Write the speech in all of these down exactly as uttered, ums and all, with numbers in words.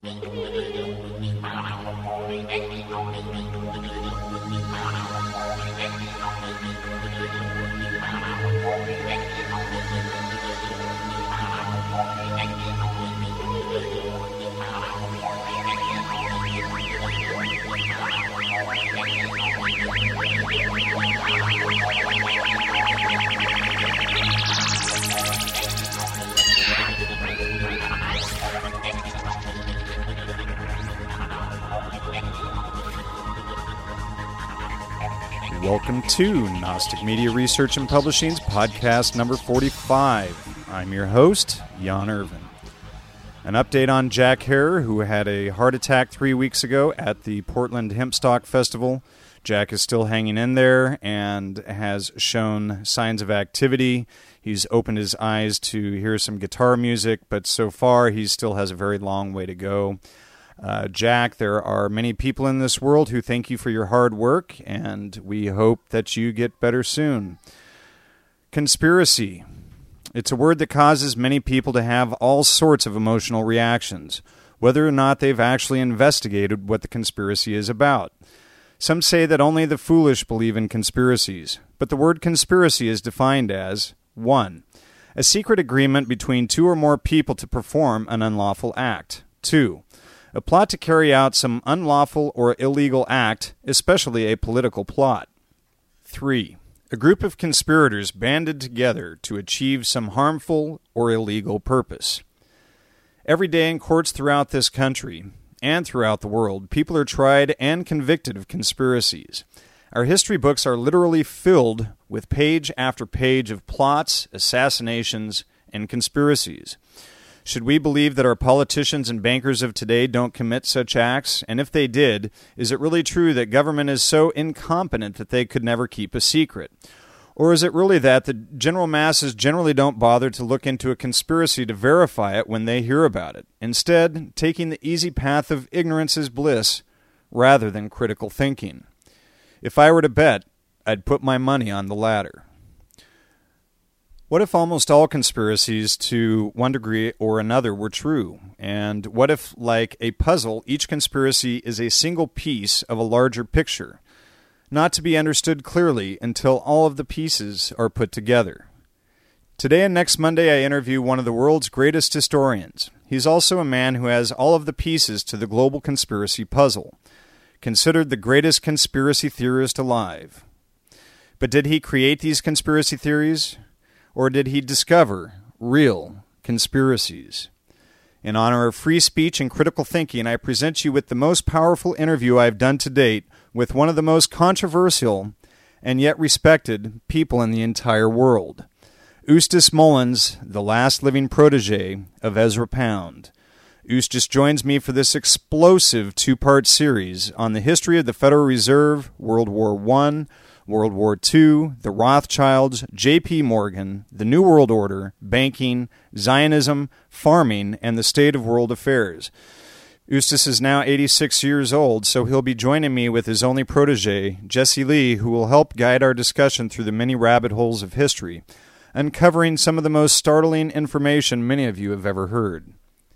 Welcome to Gnostic Media Research and Publishing's podcast number forty-five. I'm your host, Jan Irvin. An update on Jack Herer, who had a heart attack three weeks ago at the Portland Hempstock Festival. Jack is still hanging in there and has shown signs of activity. He's opened his eyes to hear some guitar music, but so far he still has a very long way to go. Uh, Jack, there are many people in this world who thank you for your hard work, and we hope that you get better soon. Conspiracy. It's a word that causes many people to have all sorts of emotional reactions, whether or not they've actually investigated what the conspiracy is about. Some say that only the foolish believe in conspiracies, but the word conspiracy is defined as one. A secret agreement between two or more people to perform an unlawful act. two. A plot to carry out some unlawful or illegal act, especially a political plot. three. A group of conspirators banded together to achieve some harmful or illegal purpose. Every day in courts throughout this country and throughout the world, people are tried and convicted of conspiracies. Our history books are literally filled with page after page of plots, assassinations, and conspiracies. Should we believe that our politicians and bankers of today don't commit such acts? And if they did, is it really true that government is so incompetent that they could never keep a secret? Or is it really that the general masses generally don't bother to look into a conspiracy to verify it when they hear about it, instead taking the easy path of ignorance is bliss rather than critical thinking? If I were to bet, I'd put my money on the latter. What if almost all conspiracies to one degree or another were true? And what if, like a puzzle, each conspiracy is a single piece of a larger picture, not to be understood clearly until all of the pieces are put together? Today and next Monday, I interview one of the world's greatest historians. He's also a man who has all of the pieces to the global conspiracy puzzle, considered the greatest conspiracy theorist alive. But did he create these conspiracy theories? Or did he discover real conspiracies? In honor of free speech and critical thinking, I present you with the most powerful interview I've done to date with one of the most controversial and yet respected people in the entire world. Eustace Mullins, the last living protege of Ezra Pound. Eustace joins me for this explosive two-part series on the history of the Federal Reserve, World War One, World War Two, the Rothschilds, J P Morgan, the New World Order, banking, Zionism, farming, and the state of world affairs. Eustace is now eighty-six years old, so he'll be joining me with his only protege, Jesse Lee, who will help guide our discussion through the many rabbit holes of history, uncovering some of the most startling information many of you have ever heard.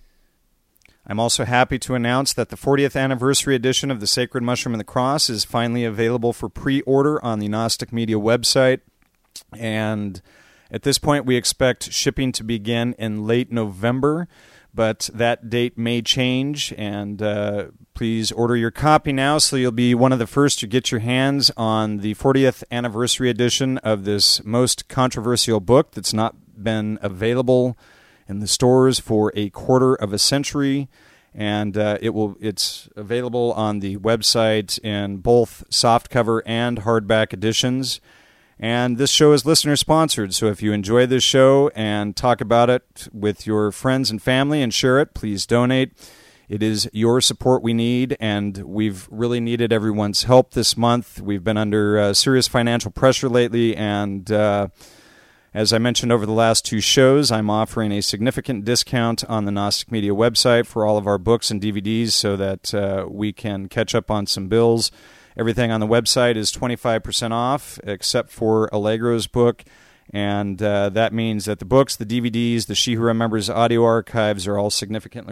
I'm also happy to announce that the fortieth anniversary edition of The Sacred Mushroom and the Cross is finally available for pre-order on the Gnostic Media website. And at this point, we expect shipping to begin in late November, but that date may change. And uh, please order your copy now so you'll be one of the first to get your hands on the fortieth anniversary edition of this most controversial book that's not been available in the stores for a quarter of a century, and uh, it will it's available on the website in both softcover and hardback editions. And this show is listener sponsored, so if you enjoy this show and talk about it with your friends and family and share it, please donate. It is your support we need, and we've really needed everyone's help this month. We've been under uh, serious financial pressure lately, and uh, as I mentioned over the last two shows, I'm offering a significant discount on the Gnostic Media website for all of our books and D V Ds so that uh, we can catch up on some bills. Everything on the website is twenty-five percent off, except for Allegro's book, and uh, that means that the books, the D V Ds, the She Who Remembers audio archives are all significantly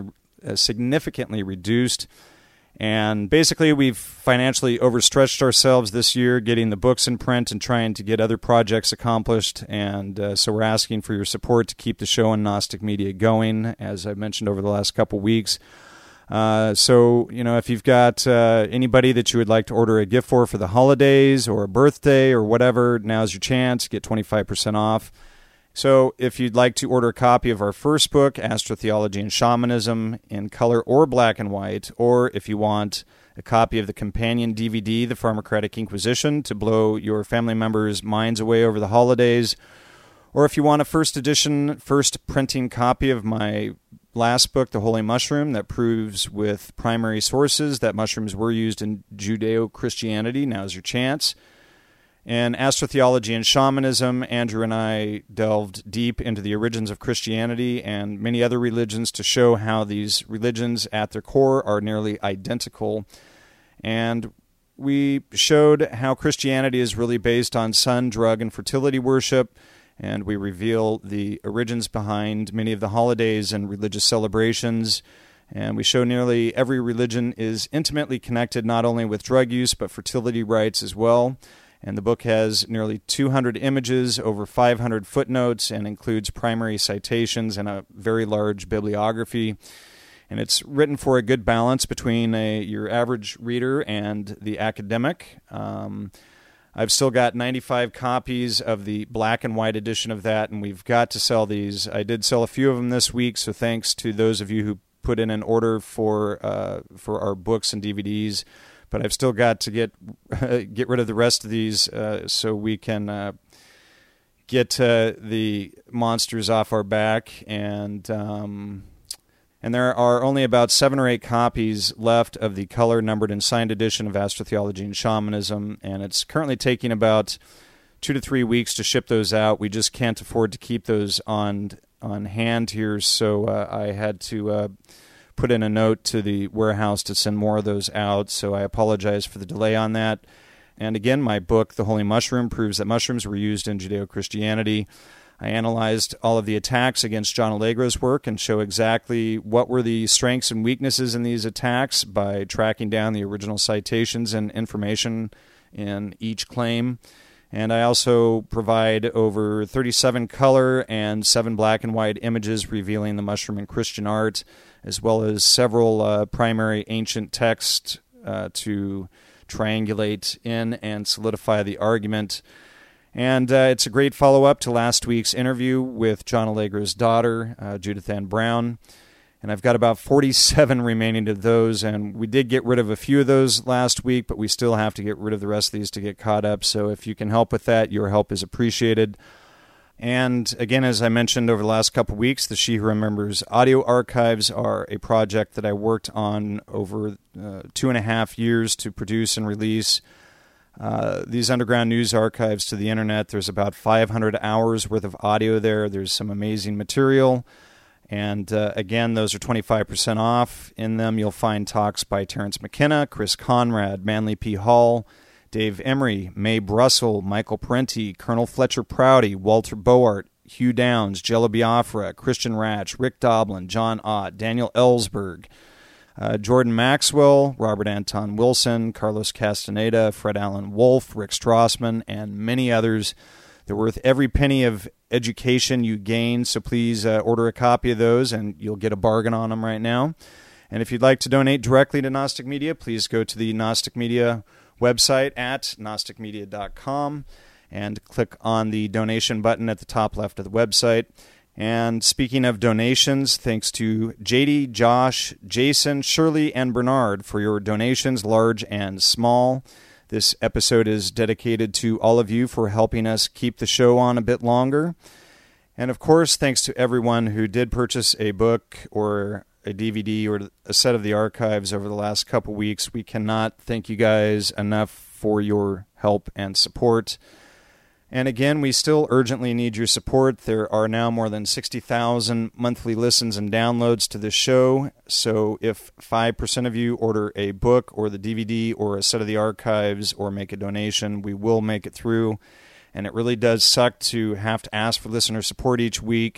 uh, significantly reduced. And basically, we've financially overstretched ourselves this year getting the books in print and trying to get other projects accomplished. And uh, so we're asking for your support to keep the show on Gnostic Media going, as I've mentioned over the last couple weeks. Uh, so, you know, if you've got uh, anybody that you would like to order a gift for for the holidays or a birthday or whatever, now's your chance. Get twenty-five percent off. So if you'd like to order a copy of our first book, Astrotheology and Shamanism, in color or black and white, or if you want a copy of the companion D V D, The Pharmacratic Inquisition, to blow your family members' minds away over the holidays, or if you want a first edition, first printing copy of my last book, The Holy Mushroom, that proves with primary sources that mushrooms were used in Judeo-Christianity, now's your chance. In Astrotheology and Shamanism, Andrew and I delved deep into the origins of Christianity and many other religions to show how these religions at their core are nearly identical. And we showed how Christianity is really based on sun, drug, and fertility worship, and we reveal the origins behind many of the holidays and religious celebrations. And we show nearly every religion is intimately connected not only with drug use, but fertility rites as well. And the book has nearly two hundred images, over five hundred footnotes, and includes primary citations and a very large bibliography. And it's written for a good balance between a, your average reader and the academic. Um, I've still got ninety-five copies of the black and white edition of that, and we've got to sell these. I did sell a few of them this week, so thanks to those of you who put in an order for uh, for our books and D V Ds. But I've still got to get get rid of the rest of these uh, so we can uh, get uh, the monsters off our back. And um, and there are only about seven or eight copies left of the color, numbered, and signed edition of Astrotheology and Shamanism. And it's currently taking about two to three weeks to ship those out. We just can't afford to keep those on on hand here, so uh, I had to Uh, put in a note to the warehouse to send more of those out, so I apologize for the delay on that. And again, my book, The Holy Mushroom, proves that mushrooms were used in Judeo-Christianity. I analyzed all of the attacks against John Allegro's work and show exactly what were the strengths and weaknesses in these attacks by tracking down the original citations and information in each claim. And I also provide over thirty-seven color and seven black and white images revealing the mushroom in Christian art, as well as several uh, primary ancient texts uh, to triangulate in and solidify the argument. And uh, it's a great follow-up to last week's interview with John Allegro's daughter, uh, Judith Ann Brown. And I've got about forty-seven remaining of those, and we did get rid of a few of those last week, but we still have to get rid of the rest of these to get caught up. So if you can help with that, your help is appreciated. And again, as I mentioned over the last couple of weeks, the She Who Remembers audio archives are a project that I worked on over uh, two and a half years to produce and release. Uh, these underground news archives to the internet, there's about five hundred hours worth of audio there. There's some amazing material. And uh, again, those are twenty-five percent off. In them, you'll find talks by Terence McKenna, Chris Conrad, Manly P. Hall, Dave Emery, Mae Brussel, Michael Parenti, Colonel Fletcher Prouty, Walter Boart, Hugh Downs, Jello Biafra, Christian Ratch, Rick Doblin, John Ott, Daniel Ellsberg, uh, Jordan Maxwell, Robert Anton Wilson, Carlos Castaneda, Fred Allen Wolf, Rick Strassman, and many others. They're worth every penny of education you gain, so please uh, order a copy of those, and you'll get a bargain on them right now. And if you'd like to donate directly to Gnostic Media, please go to the Gnostic Media website at gnostic media dot com and click on the donation button at the top left of the website. And speaking of donations, thanks to J D, Josh, Jason, Shirley, and Bernard for your donations, large and small. This episode is dedicated to all of you for helping us keep the show on a bit longer. And of course, thanks to everyone who did purchase a book or a D V D or a set of the archives over the last couple weeks. We cannot thank you guys enough for your help and support. And again, we still urgently need your support. There are now more than sixty thousand monthly listens and downloads to this show. So if five percent of you order a book or the D V D or a set of the archives or make a donation, we will make it through. And it really does suck to have to ask for listener support each week.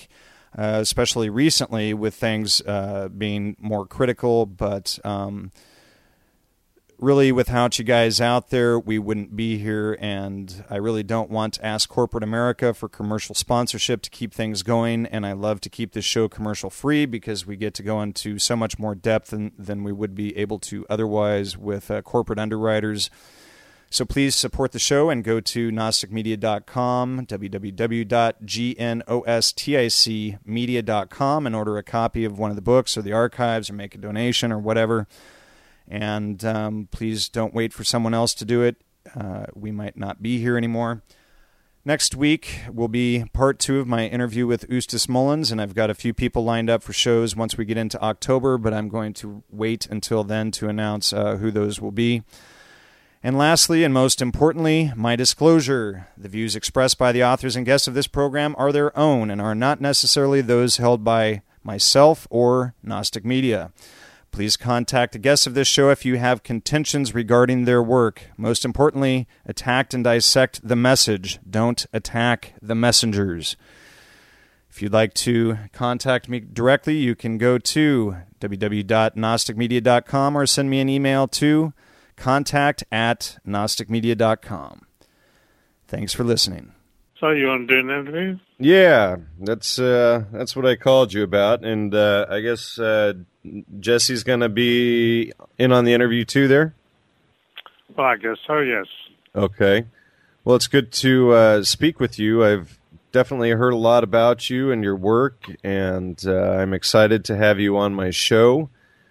uh, especially recently with things uh, being more critical. But um, really, without you guys out there, we wouldn't be here, and I really don't want to ask corporate America for commercial sponsorship to keep things going, and I love to keep this show commercial-free because we get to go into so much more depth than, than we would be able to otherwise with uh, corporate underwriters. So please support the show and go to Gnostic Media dot com, w w w dot gnostic media dot com, and order a copy of one of the books or the archives or make a donation or whatever. And um, please don't wait for someone else to do it. Uh, we might not be here anymore. Next week will be part two of my interview with Eustace Mullins, and I've got a few people lined up for shows once we get into October, but I'm going to wait until then to announce uh, who those will be. And lastly, and most importantly, my disclosure. The views expressed by the authors and guests of this program are their own and are not necessarily those held by myself or Gnostic Media. Please contact the guests of this show if you have contentions regarding their work. Most importantly, attack and dissect the message. Don't attack the messengers. If you'd like to contact me directly, you can go to w w w dot gnostic media dot com or send me an email to contact at gnostic media dot com. Thanks for listening. So you want to do an interview? Yeah, that's uh, that's what I called you about, and uh, I guess uh, Jesse's going to be in on the interview too there? Well, I guess so, yes. Okay. Well, it's good to uh, speak with you. I've definitely heard a lot about you and your work, and uh, I'm excited to have you on my show.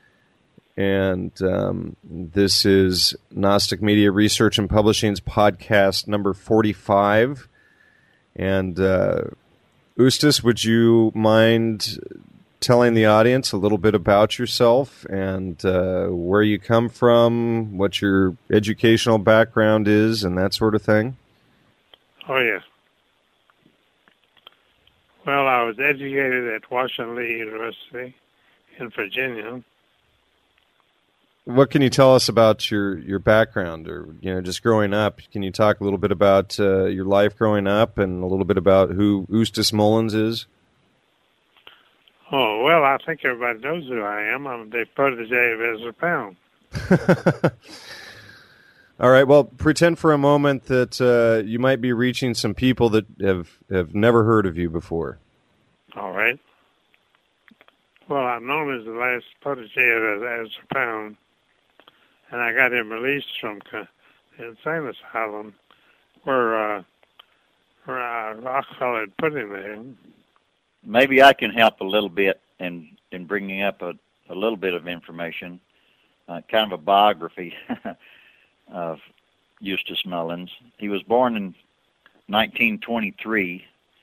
And um, this is Gnostic Media Research and Publishing's podcast number forty-five. And uh, Eustace, would you mind telling the audience a little bit about yourself and uh, where you come from, what your educational background is, and that sort of thing? Oh, yes. Well, I was educated at Washington Lee University in Virginia. What can you tell us about your, your background, or you know, just growing up? Can you talk a little bit about uh, your life growing up, and a little bit about who Eustace Mullins is? Oh well, I think everybody knows who I am. I'm the protege of Ezra Pound. All right. Well, pretend for a moment that uh, you might be reaching some people that have have never heard of you before. All right. Well, I'm known as the last protege of Ezra Pound. And I got him released from the insane asylum where, uh, where uh, Rockefeller had put him there. Maybe I can help a little bit in, in bringing up a, a little bit of information, uh, kind of a biography of Eustace Mullins. He was born in nineteen twenty-three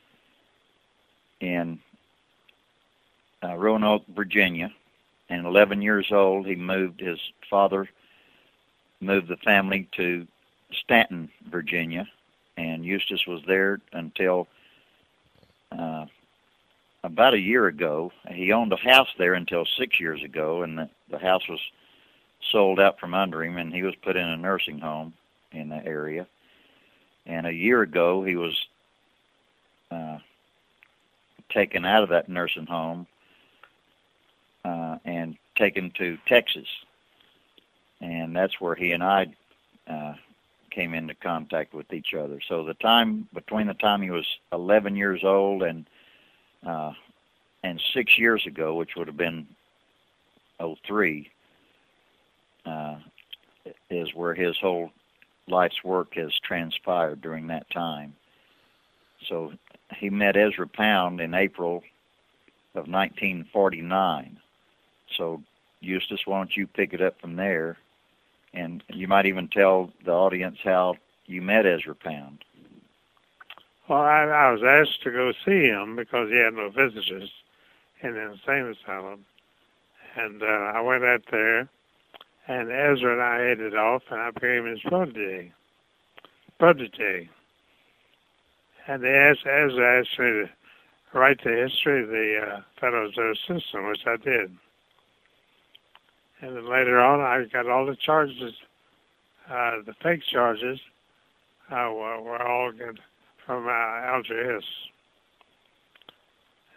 in uh, Roanoke, Virginia. And eleven years old, he moved, his father moved the family to Stanton, Virginia, and Eustace was there until uh, about a year ago. He owned a house there until six years ago, and the, the house was sold out from under him, and he was put in a nursing home in the area. And a year ago, he was uh, taken out of that nursing home uh, and taken to Texas. And that's where he and I uh, came into contact with each other. So the time, between the time he was eleven years old and uh, and six years ago, which would have been oh three, uh, is where his whole life's work has transpired during that time. So he met Ezra Pound in April of nineteen forty-nine. So Eustace, why don't you pick it up from there? And you might even tell the audience how you met Ezra Pound. Well, I, I was asked to go see him because he had no visitors in the insane asylum. And uh, I went out there, and Ezra and I hit it off, and I became his protege. Protege. And they asked, Ezra asked me to write the history of the uh, Federal Reserve System, which I did. And then later on, I got all the charges, uh, the fake charges, uh, were, were all good from uh, Alger Hiss.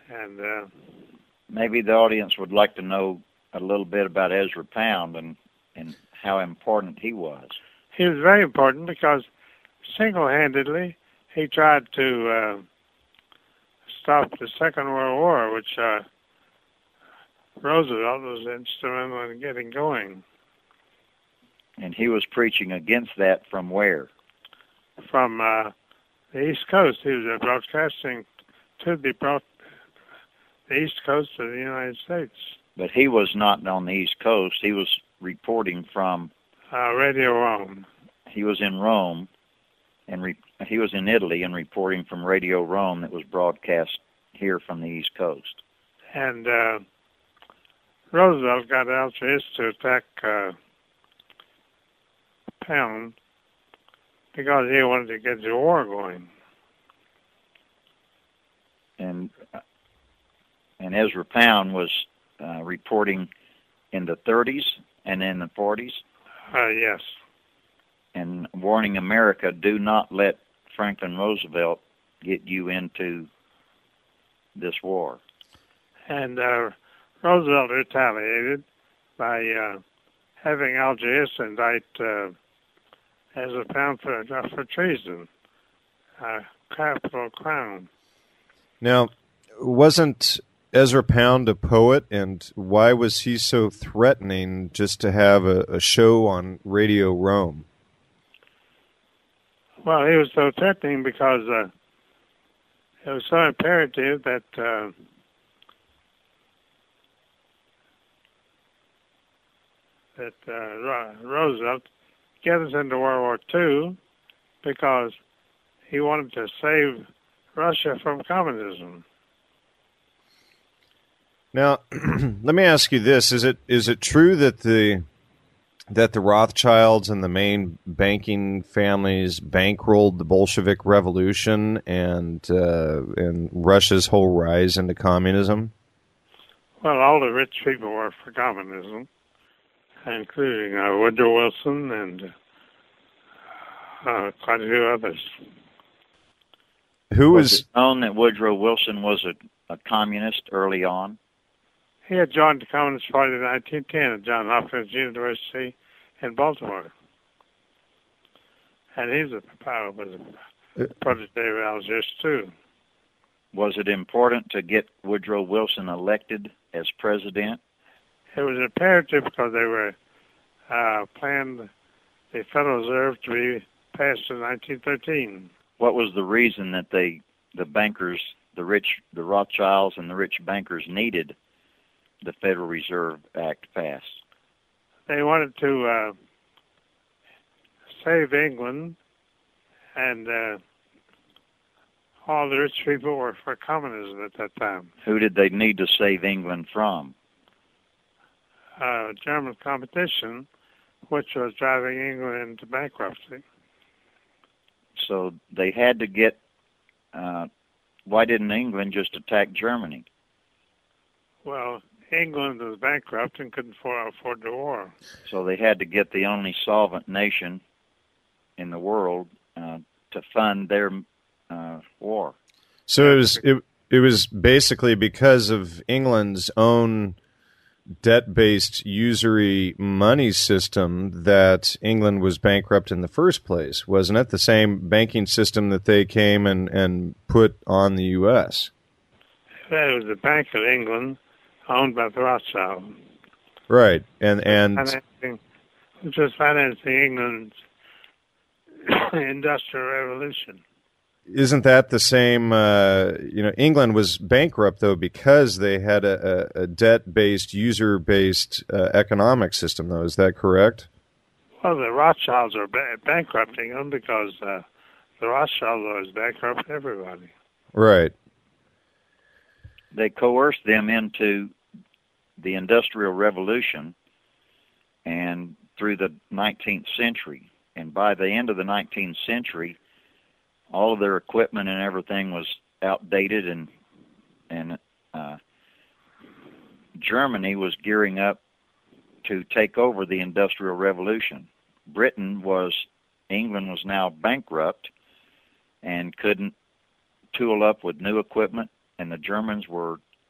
And uh, maybe the audience would like to know a little bit about Ezra Pound and, and how important he was. He was very important because single-handedly he tried to uh, stop the Second World War, which uh, Roosevelt was instrumental in getting going. And he was preaching against that from where? From uh, the East Coast. He was broadcasting to the, broad- the East Coast of the United States. But he was not on the East Coast. He was reporting from... Uh, Radio Rome. He was in Rome, and re- he was in Italy and reporting from Radio Rome that was broadcast here from the East Coast. And uh, Roosevelt got Algiers to attack uh, Pound because he wanted to get the war going. And uh, and Ezra Pound was uh, reporting in the thirties and in the forties. Uh, yes. And warning America, do not let Franklin Roosevelt get you into this war. And uh, Roosevelt retaliated by uh, having Algiers indict uh, Ezra Pound for, uh, for treason, uh, capital crime. Now, wasn't Ezra Pound a poet, and why was he so threatening just to have a, a show on Radio Rome? Well, he was so threatening because uh, it was so imperative that uh, that uh, Ro- Roosevelt get us into World War Two because he wanted to save Russia from communism. Now, let me ask you this: is it is it true that the that the Rothschilds and the main banking families bankrolled the Bolshevik Revolution and uh, and Russia's whole rise into communism? Well, all the rich people were for communism, including uh, Woodrow Wilson and uh, quite a few others. Who was was it known that Woodrow Wilson was a, a communist early on? He had joined the Communist Party in nineteen ten at Johns Hopkins University in Baltimore. And he's a power was a protege of Algiers, too. Was it important to get Woodrow Wilson elected as president? It was imperative because they were uh, planned the Federal Reserve to be passed in nineteen thirteen. What was the reason that they, the bankers, the rich, the Rothschilds and the rich bankers needed the Federal Reserve Act passed? They wanted to uh, save England, and uh, all the rich people were for communism at that time. Who did they need to save England from? Uh, German competition, which was driving England into bankruptcy. So they had to get, uh, why didn't England just attack Germany? Well, England was bankrupt and couldn't afford, afford the war. So they had to get the only solvent nation in the world uh, to fund their uh, war. so it was it, it was basically because of England's own debt-based usury money system that England was bankrupt in the first place, wasn't it? The same banking system that they came and, and put on the U S. That was the Bank of England, owned by the Rothschilds. Right, and and Financing, which was financing England's industrial revolution. isn't that the same? Uh, you know, England was bankrupt though because they had a, a, a debt-based, user-based uh, economic system. Though, is that correct? Well, the Rothschilds are ba- bankrupting them because uh, the Rothschilds always bankrupt everybody. Right. They coerced them into the Industrial Revolution and through the nineteenth century. And by the end of the nineteenth century, all of their equipment and everything was outdated, and and uh, Germany was gearing up to take over the Industrial Revolution. Britain was, England was now bankrupt and couldn't tool up with new equipment, and the Germans were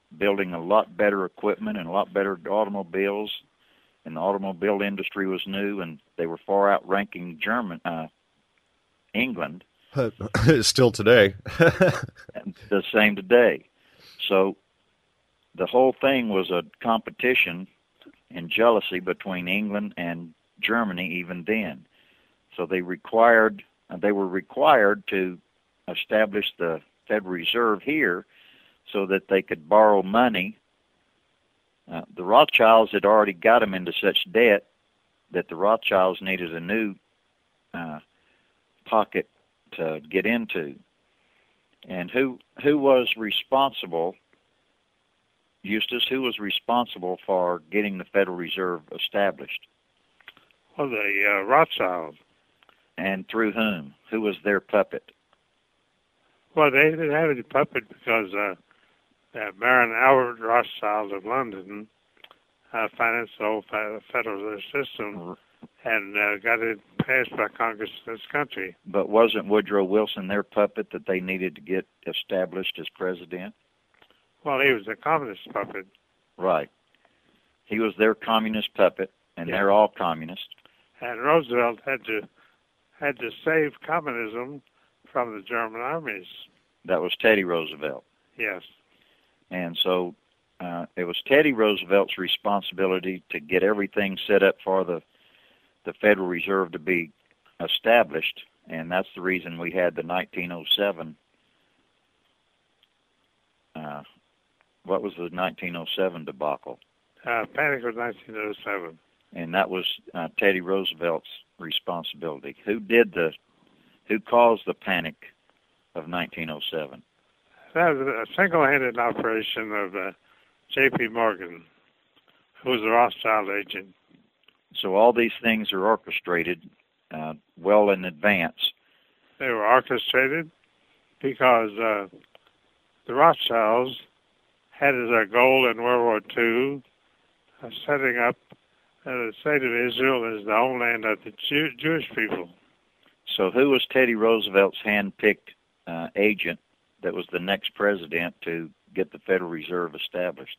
building a lot better equipment and a lot better automobiles, and the automobile industry was new, and they were far outranking German, uh, England. Still today. The same today. So the whole thing was a competition and jealousy between England and Germany even then. So they required, they were required to establish the Federal Reserve here so that they could borrow money. Uh, the Rothschilds had already got them into such debt that the Rothschilds needed a new uh, pocket to get into. And who who was responsible, Eustace, who was responsible for getting the Federal Reserve established? Well, the uh, Rothschilds. And through whom? Who was their puppet? Well, they didn't have any puppet because uh, uh, Baron Albert Rothschild of London uh, financed the whole Federal Reserve System and uh, got it passed by Congress in this country. But wasn't Woodrow Wilson their puppet that they needed to get established as president? Well, he was a communist puppet. Right. He was their communist puppet, and yeah. They're all communist. And Roosevelt had to had to save communism from the German armies. That was Teddy Roosevelt. Yes. And so uh, it was Teddy Roosevelt's responsibility to get everything set up for the the Federal Reserve to be established, and that's the reason we had the nineteen oh seven. Uh, what was the nineteen oh seven debacle? Uh, Panic of nineteen oh seven. And that was uh, Teddy Roosevelt's responsibility. Who did the, who caused the panic of nineteen oh seven? That was a single-handed operation of uh, J P Morgan, who was a Rothschild agent. So all these things are orchestrated uh, well in advance. They were orchestrated because uh, the Rothschilds had as their goal in World War Two uh, setting up uh, the state of Israel as the homeland of the Jew- Jewish people. So who was Teddy Roosevelt's hand-picked uh, agent that was the next president to get the Federal Reserve established?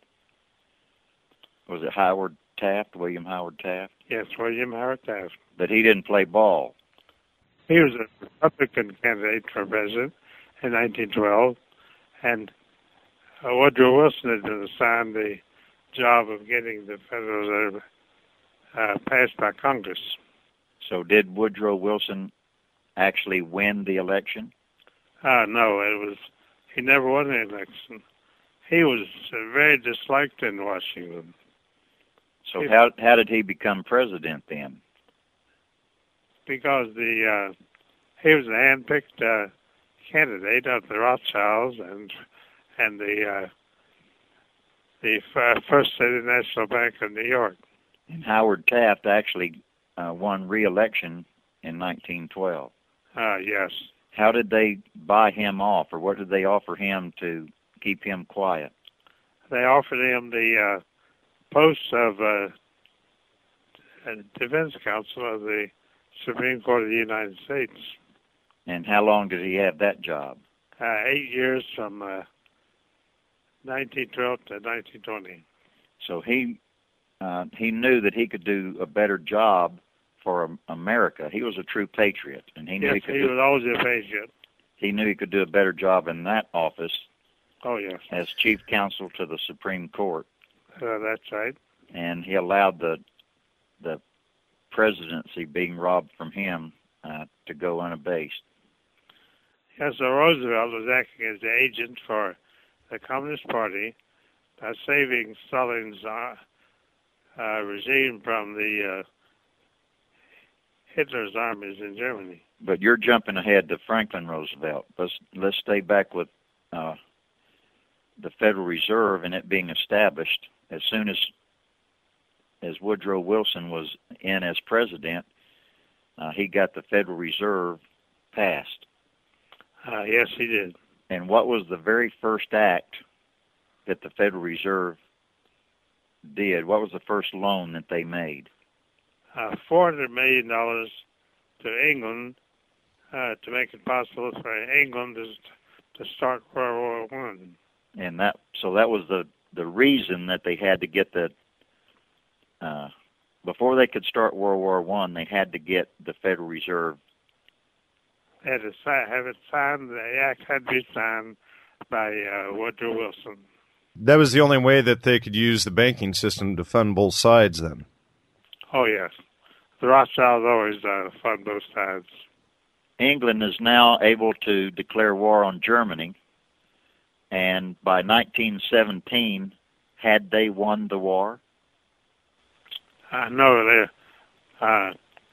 Was it Howard Taft, William Howard Taft? Yes, William Howard Taft. But he didn't play ball. He was a Republican candidate for president in nineteen twelve, and uh, Woodrow Wilson had been assigned the job of getting the Federal Reserve uh, passed by Congress. So did Woodrow Wilson actually win the election? Uh, no, it was he never won the election. He was uh, very disliked in Washington. So how how did he become president then? Because the uh, he was a hand-picked uh, candidate of the Rothschilds and and the uh, the f- First City National Bank of New York. And Howard Taft actually uh, won re-election in nineteen twelve. Uh, yes. How did they buy him off, or what did they offer him to keep him quiet? They offered him the uh, post of uh, defense counsel of the Supreme Court of the United States. And how long did he have that job? Uh, eight years from uh, nineteen twelve to nineteen twenty. So he uh, he knew that he could do a better job for America. He was a true patriot, and he knew yes, he could. he do, was always a patriot. He knew he could do a better job in that office. Oh yes. As chief counsel to the Supreme Court. Uh, that's right. And he allowed the the presidency being robbed from him uh, to go unabased. Yes, so Roosevelt was acting as the agent for the Communist Party, uh, saving Stalin's uh, uh, regime from the uh, Hitler's armies in Germany. But you're jumping ahead to Franklin Roosevelt. Let's let's stay back with uh, the Federal Reserve and it being established. As soon as as Woodrow Wilson was in as president, uh, he got the Federal Reserve passed. Uh, yes, he did. And what was the very first act that the Federal Reserve did? What was the first loan that they made? Uh, four hundred million dollars to England uh, to make it possible for England to, to start World War One. And that so that was the the reason that they had to get the uh, before they could start World War One, they had to get the Federal Reserve. They had to si- have it signed. The act had to be signed by uh, Woodrow Wilson. That was the only way that they could use the banking system to fund both sides then. Oh, yes. The Rothschilds always uh, fund both sides. England is now able to declare war on Germany, and by nineteen seventeen, had they won the war? I know that uh,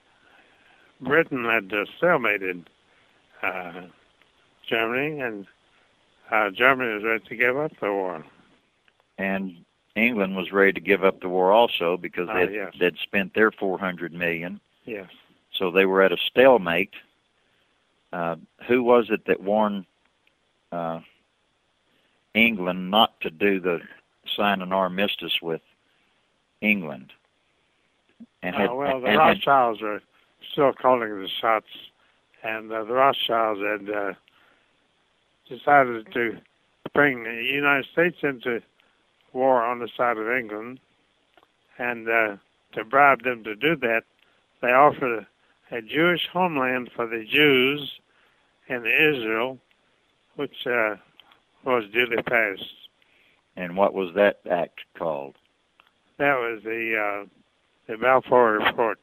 Britain had uh, stalemated uh, Germany, and uh, Germany was ready to give up the war. And England was ready to give up the war also because Uh, they'd, yes. they'd spent their four hundred million dollars. Yes. So they were at a stalemate. Uh, who was it that warned uh, England not to do the sign an armistice with England? And had, uh, well, the and had, Rothschilds are still calling the shots, and uh, the Rothschilds had uh, decided to bring the United States into war on the side of England, and uh, to bribe them to do that, they offered a, a Jewish homeland for the Jews in Israel, which uh, was duly passed. and what was that act called? That was the uh, the Balfour Report,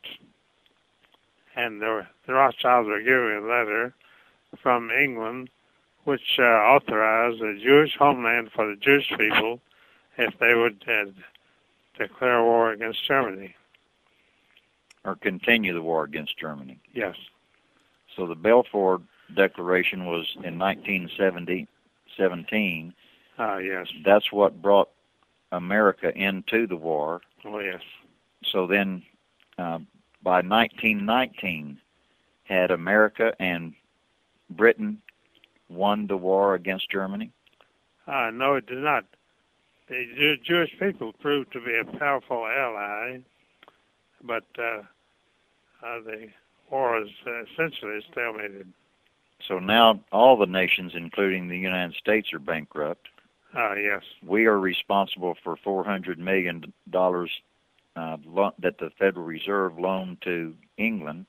and the, the Rothschilds were given a letter from England which uh, authorized a Jewish homeland for the Jewish people if they would uh, declare war against Germany. Or continue the war against Germany? Yes. So the Balfour Declaration was in nineteen seventeen. Ah, yes. That's what brought America into the war. Oh, yes. So then, uh, by nineteen nineteen, had America and Britain won the war against Germany? Uh, no, it did not. The Jew- Jewish people proved to be a powerful ally, but uh, uh, the war was uh, essentially stalemated. So now all the nations, including the United States, are bankrupt. Ah, yes. We are responsible for four hundred million dollars uh, lo- that the Federal Reserve loaned to England,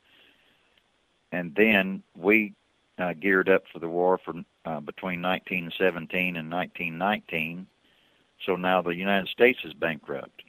and then we uh, geared up for the war for uh, between nineteen seventeen and nineteen nineteen. So now the United States is bankrupt.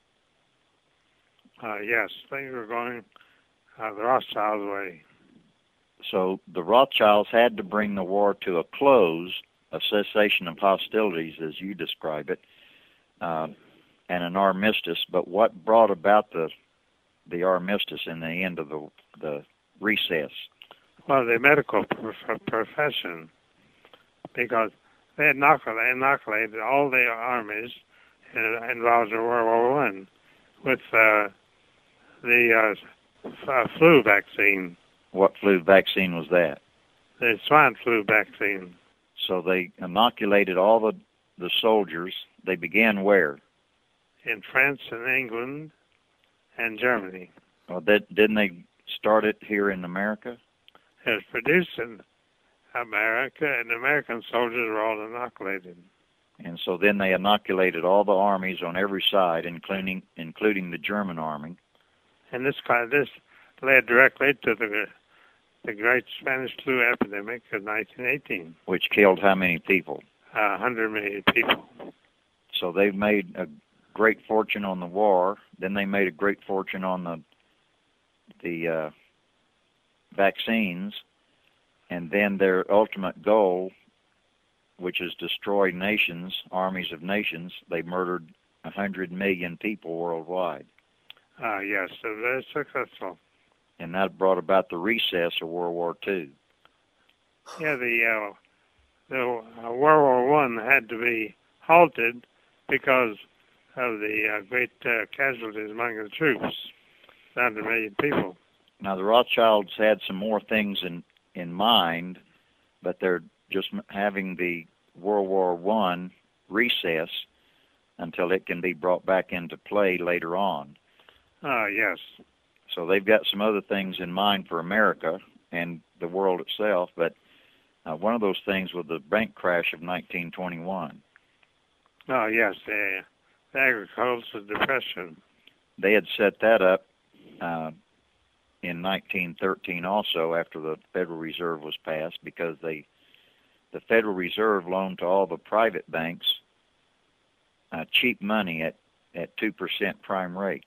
Uh, yes, things were going uh, the Rothschilds' way. So the Rothschilds had to bring the war to a close, a cessation of hostilities, as you describe it, uh, and an armistice. But what brought about the the armistice and the end of the the recess? Well, the medical prof- profession, because they had inoculated, inoculated all the armies in- involved in World War One with uh, the uh, f- flu vaccine, What flu vaccine was that? the swine flu vaccine. So they inoculated all the, the soldiers. They began where? In France and England and Germany. Well, that, didn't they start it here in America? It was produced in America, and American soldiers were all inoculated. And so then they inoculated all the armies on every side, including including the German army. And this kind this led directly to the the great Spanish flu epidemic of nineteen eighteen. Which killed how many people? Uh, one hundred million people. So they made a great fortune on the war. Then they made a great fortune on the the uh, vaccines, and then their ultimate goal, which is destroy nations, armies of nations. They murdered one hundred million people worldwide. Uh, yes, so very successful. And that brought about the recess of World War Two. Yeah, the uh, the uh, World War One had to be halted because of the uh, great uh, casualties among the troops, one hundred million people. Now the Rothschilds had some more things in in mind, but they're just having the World War One recess until it can be brought back into play later on. Ah, yes. So they've got some other things in mind for America and the world itself, but uh, one of those things was the bank crash of nineteen twenty-one. Oh, yes, the, the agricultural depression. They had set that up uh, in nineteen thirteen also after the Federal Reserve was passed, because they the Federal Reserve loaned to all the private banks uh, cheap money at, at two percent prime rate.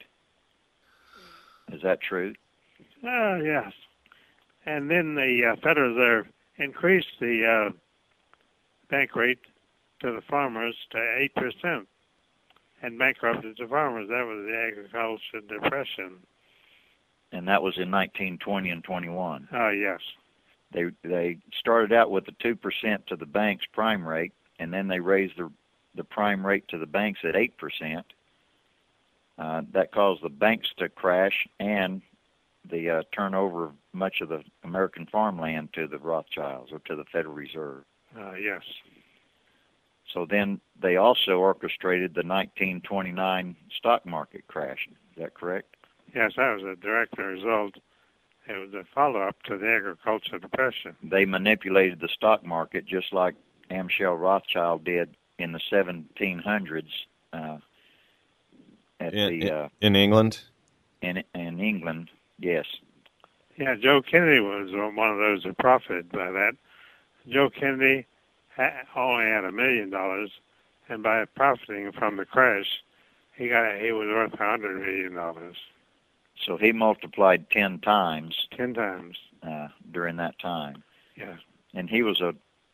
Is that true? Oh, yes. And then the uh, Federal Reserve increased the uh, bank rate to the farmers to eight percent and bankrupted the farmers. That was the agricultural depression. And that was in nineteen twenty and twenty-one. Oh, yes. They they started out with the two percent to the bank's prime rate, and then they raised the the prime rate to the banks at eight percent. Uh, that caused the banks to crash and the uh, turnover of much of the American farmland to the Rothschilds or to the Federal Reserve. Uh, yes. So then they also orchestrated the nineteen twenty-nine stock market crash. Is that correct? Yes, that was a direct result. It was a follow-up to the agricultural depression. They manipulated the stock market just like Amschel Rothschild did in the seventeen hundreds uh, at in, the uh, in England. In in England, yes. Yeah, Joe Kennedy was one of those that profited by that. Joe Kennedy ha- only had a million dollars, and by profiting from the crash, he got he was worth a hundred million dollars. So he multiplied ten times. Ten times uh, during that time. Yes. And he was a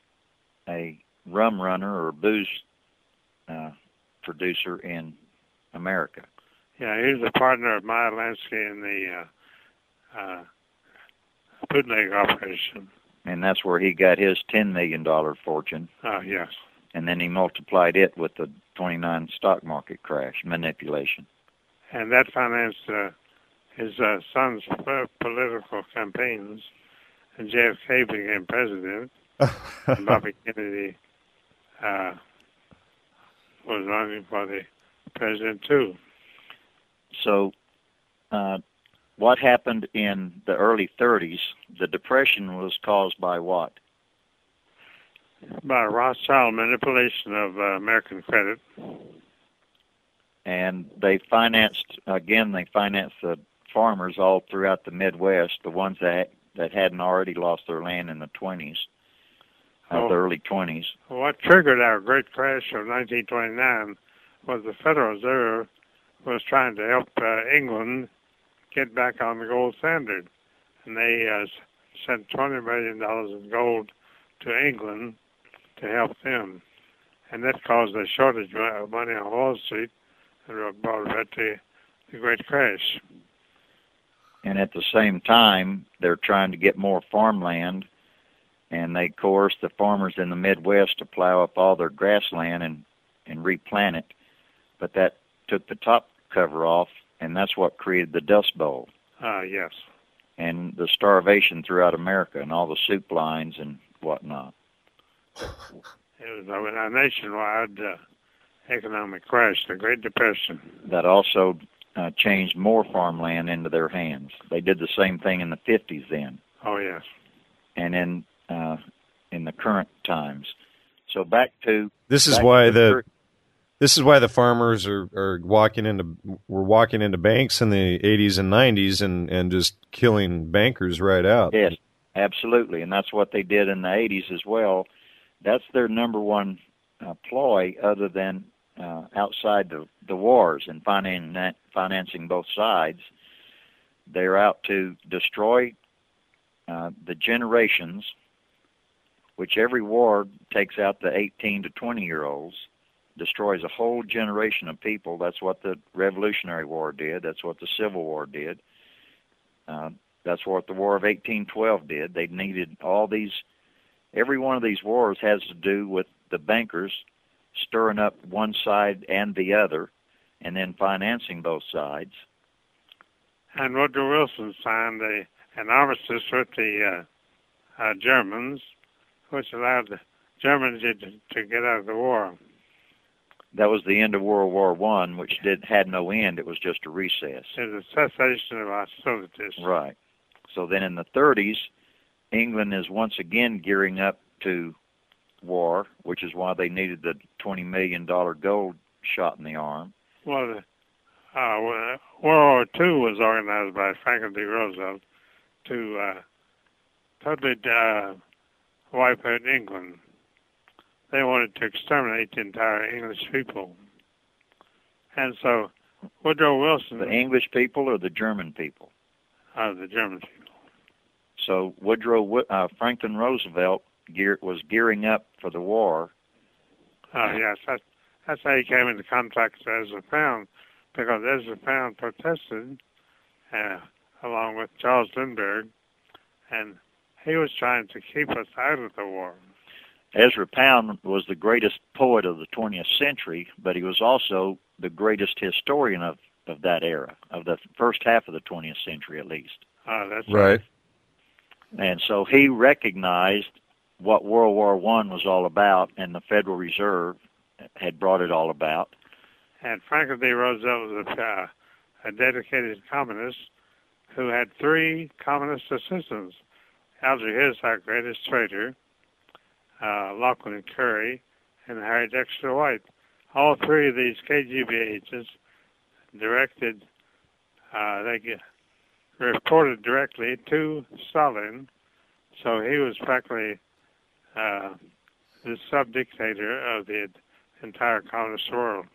a rum runner or booze uh, producer in America. Yeah, he was a partner of Meyer Lansky in the uh, uh, bootleg operation. And that's where he got his ten million dollars fortune. Oh, yes. And then he multiplied it with the twenty-nine stock market crash manipulation. And that financed uh, his uh, son's p- political campaigns. And J F K became president. And Bobby Kennedy uh, was running for the president, too. So uh, what happened in the early thirties, the Depression was caused by what? By Rothschild manipulation of uh, American credit. And they financed, again, they financed the farmers all throughout the Midwest, the ones that that hadn't already lost their land in the twenties, uh, Oh. the early twenties. What triggered our great crash of nineteen twenty-nine was the Federal Reserve was trying to help uh, England get back on the gold standard. And they uh, sent twenty million dollars in gold to England to help them. And that caused a shortage of money on Wall Street and brought about the, the great crash. And at the same time, they're trying to get more farmland, and they coerced the farmers in the Midwest to plow up all their grassland and, and replant it. But that took the top cover off, and that's what created the Dust Bowl. Ah, uh, yes. And the starvation throughout America and all the soup lines and whatnot. It was a, a nationwide uh, economic crash, the Great Depression. That also uh, changed more farmland into their hands. They did the same thing in the fifties then. Oh, yes. And in uh, in the current times. So back to this is back why to the, the this is why the farmers are, are walking into were walking into banks in the eighties and nineties and, and just killing bankers right out. Yes, absolutely, and that's what they did in the eighties as well. That's their number one uh, ploy, other than uh, outside the, the wars and financing financing both sides. They're out to destroy uh, the generations, which every war takes out the eighteen to twenty year olds, destroys a whole generation of people. That's what the Revolutionary War did. That's what the Civil War did. Uh, that's what the War of eighteen twelve did. They needed all these. Every one of these wars has to do with the bankers stirring up one side and the other, and then financing both sides. And Woodrow Wilson signed a, an armistice with the uh, uh, Germans, which allowed the Germans to, to get out of the war. That was the end of World War One, which did had no end. It was just a recess. It was a cessation of hostilities. Right. So then in the thirties, England is once again gearing up to war, which is why they needed the twenty million dollars gold shot in the arm. Well, uh, World War Two was organized by Franklin D. Roosevelt to uh, totally uh, wipe out England. They wanted to exterminate the entire English people. And so Woodrow Wilson... The English people or the German people? Uh, the German people. So Woodrow uh, Franklin Roosevelt gear, was gearing up for the war. Oh, yes. That, that's how he came into contact with Ezra Pound, because Ezra Pound protested uh, along with Charles Lindbergh, and he was trying to keep us out of the war. Ezra Pound was the greatest poet of the twentieth century, but he was also the greatest historian of, of that era, of the first half of the twentieth century at least. Oh, that's Right. right. And so he recognized what World War One was all about, and the Federal Reserve had brought it all about. And Franklin D. Roosevelt was a, uh, a dedicated communist who had three communist assistants. Alger Hiss, our greatest traitor, uh, Lachlan Curry, and Harry Dexter White. All three of these K G B agents directed, uh, they get, reported directly to Stalin, so he was practically uh, the sub-dictator of the entire communist world.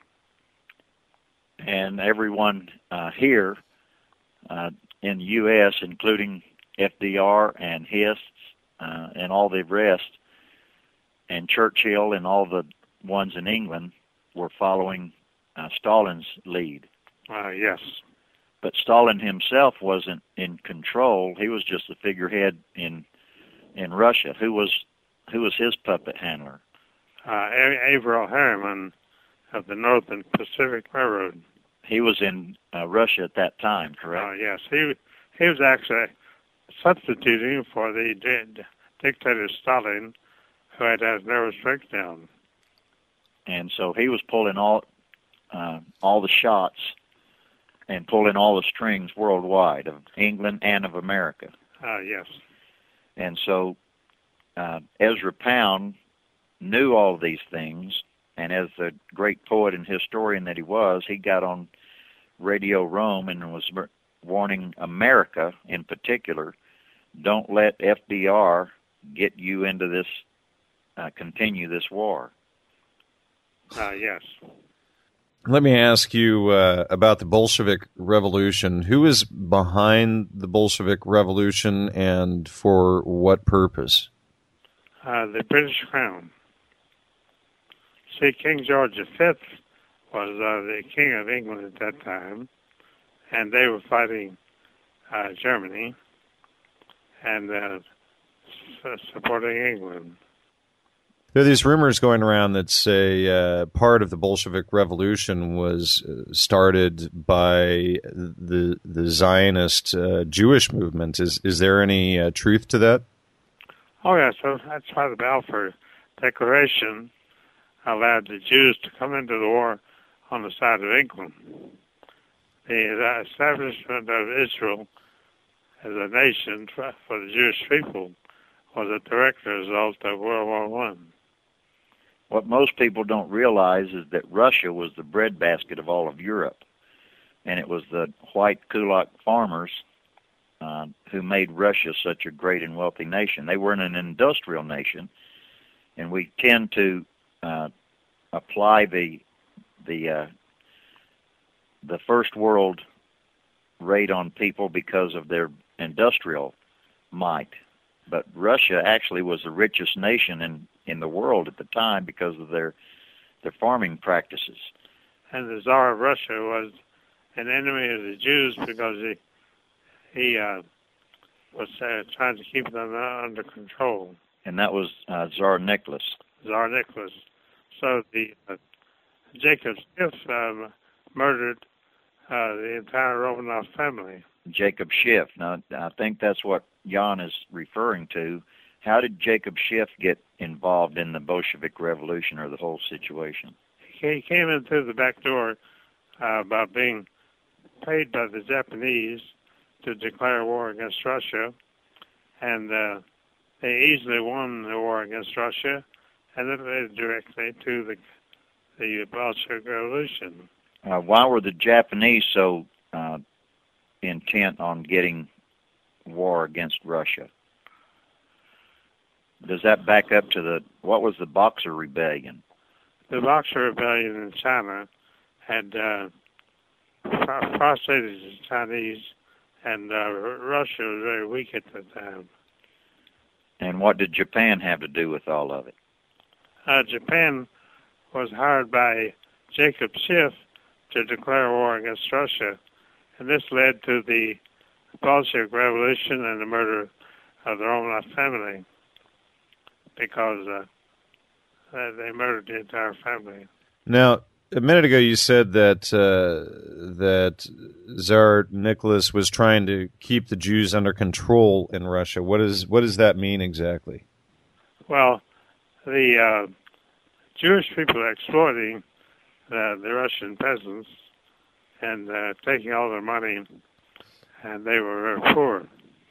And everyone uh, here uh, in the U S, including F D R and Hiss uh, and all the rest, and Churchill and all the ones in England, were following uh, Stalin's lead. Uh, yes. But Stalin himself wasn't in control. He was just the figurehead in in Russia. Who was who was his puppet handler? Uh, Averell Harriman of the Northern Pacific Railroad. He was in uh, Russia at that time, correct? Uh, yes, he he was actually substituting for the di- dictator Stalin, who had had nervous breakdown. And so he was pulling all uh, all the shots and pulling all the strings worldwide of England and of America. Uh, yes. And so uh, Ezra Pound knew all of these things, and as the great poet and historian that he was, he got on Radio Rome and was warning America in particular, don't let F D R get you into this, uh, continue this war. Uh, yes. Let me ask you uh, about the Bolshevik Revolution. Who is behind the Bolshevik Revolution and for what purpose? Uh, the British Crown. See, King George the Fifth was uh, the King of England at that time, and they were fighting uh, Germany and uh, s- supporting England. There are these rumors going around that say uh, part of the Bolshevik Revolution was uh, started by the the Zionist uh, Jewish movement. Is is there any uh, truth to that? Oh, yeah, so that's why the Balfour Declaration allowed the Jews to come into the war on the side of England. The establishment of Israel as a nation for the Jewish people was a direct result of World War One. What most people don't realize is that Russia was the breadbasket of all of Europe, and it was the white kulak farmers uh, who made Russia such a great and wealthy nation. They weren't an industrial nation, and we tend to uh, apply the the uh, the first world rate on people because of their industrial might. But Russia actually was the richest nation in, in the world at the time because of their their farming practices. And the Tsar of Russia was an enemy of the Jews because he he uh, was uh, trying to keep them uh, under control. And that was uh, Tsar Nicholas. Tsar Nicholas. So the uh, Jacob Schiff um, murdered uh, the entire Romanov family. Jacob Schiff. Now, I think that's what Jan is referring to. How did Jacob Schiff get involved in the Bolshevik Revolution or the whole situation? He came in through the back door uh, by being paid by the Japanese to declare war against Russia, and uh, they easily won the war against Russia, and it led directly to the the Bolshevik Revolution. Uh, why were the Japanese so uh, intent on getting war against Russia? Does that back up to the, what was the Boxer Rebellion? The Boxer Rebellion in China had uh, frustrated the Chinese, and uh, Russia was very weak at the time. And what did Japan have to do with all of it? Uh, Japan was hired by Jacob Schiff to declare war against Russia, and this led to the Bolshevik Revolution and the murder of the Romanov family, because uh, they murdered the entire family. Now, a minute ago you said that uh, that Tsar Nicholas was trying to keep the Jews under control in Russia. What is what does that mean exactly? Well, the uh, Jewish people are exploiting uh, the Russian peasants and uh, taking all their money, and they were very poor.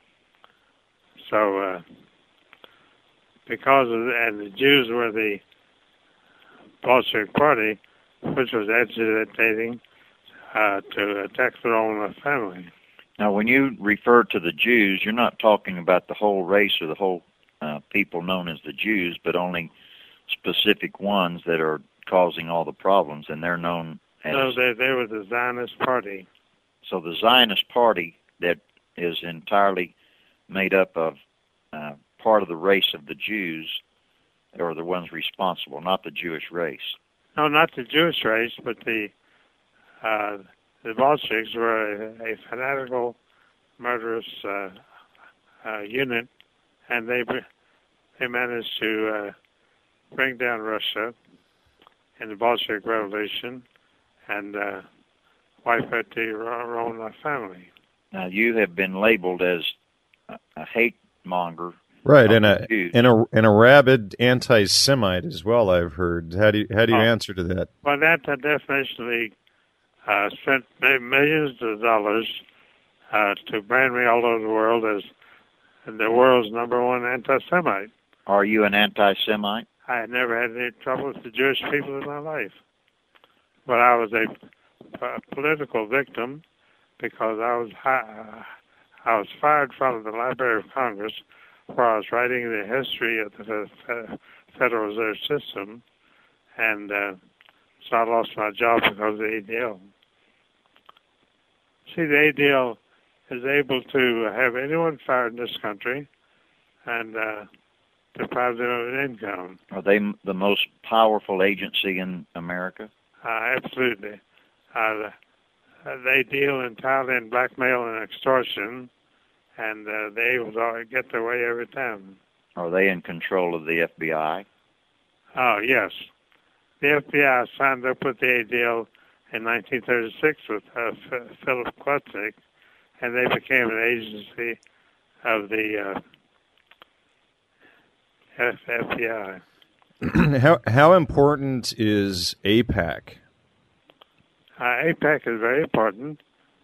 So, uh, because of the, and the Jews were the Bolshevik Party, which was agitating uh, to attack the Romanov family. Now, when you refer to the Jews, you're not talking about the whole race or the whole uh, people known as the Jews, but only specific ones that are causing all the problems, and they're known as... No, they, they were the Zionist Party. So the Zionist Party that is entirely made up of uh, part of the race of the Jews are the ones responsible, not the Jewish race. No, not the Jewish race, but the uh, the Bolsheviks were a, a fanatical, murderous uh, uh, unit, and they they managed to uh, bring down Russia in the Bolshevik Revolution and uh, wipe out the Romanov family. Now, you have been labeled as a, a hate monger. Right, and a and a and a rabid anti-Semite as well. I've heard. How do you how do you oh. answer to that? Well, that uh, definitely uh, spent millions of dollars uh, to brand me all over the world as the world's number one anti-Semite. Are you an anti-Semite? I had never had any trouble with the Jewish people in my life, but I was a, a political victim because I was uh, I was fired from the Library of Congress, where I was writing the history of the Federal Reserve System, and uh, so I lost my job because of the A D L. See, the A D L is able to have anyone fired in this country and uh, deprive them of an income. Are they the most powerful agency in America? Uh, absolutely. Uh, they deal entirely in blackmail and extortion, and uh, they're able to get their way every time. Are they in control of the F B I? Oh, yes. The F B I signed up with the A D L in nineteen thirty-six with uh, F- Philip Klutzik, and they became an agency of the uh, F- FBI. how how important is AIPAC? Uh, AIPAC is very important.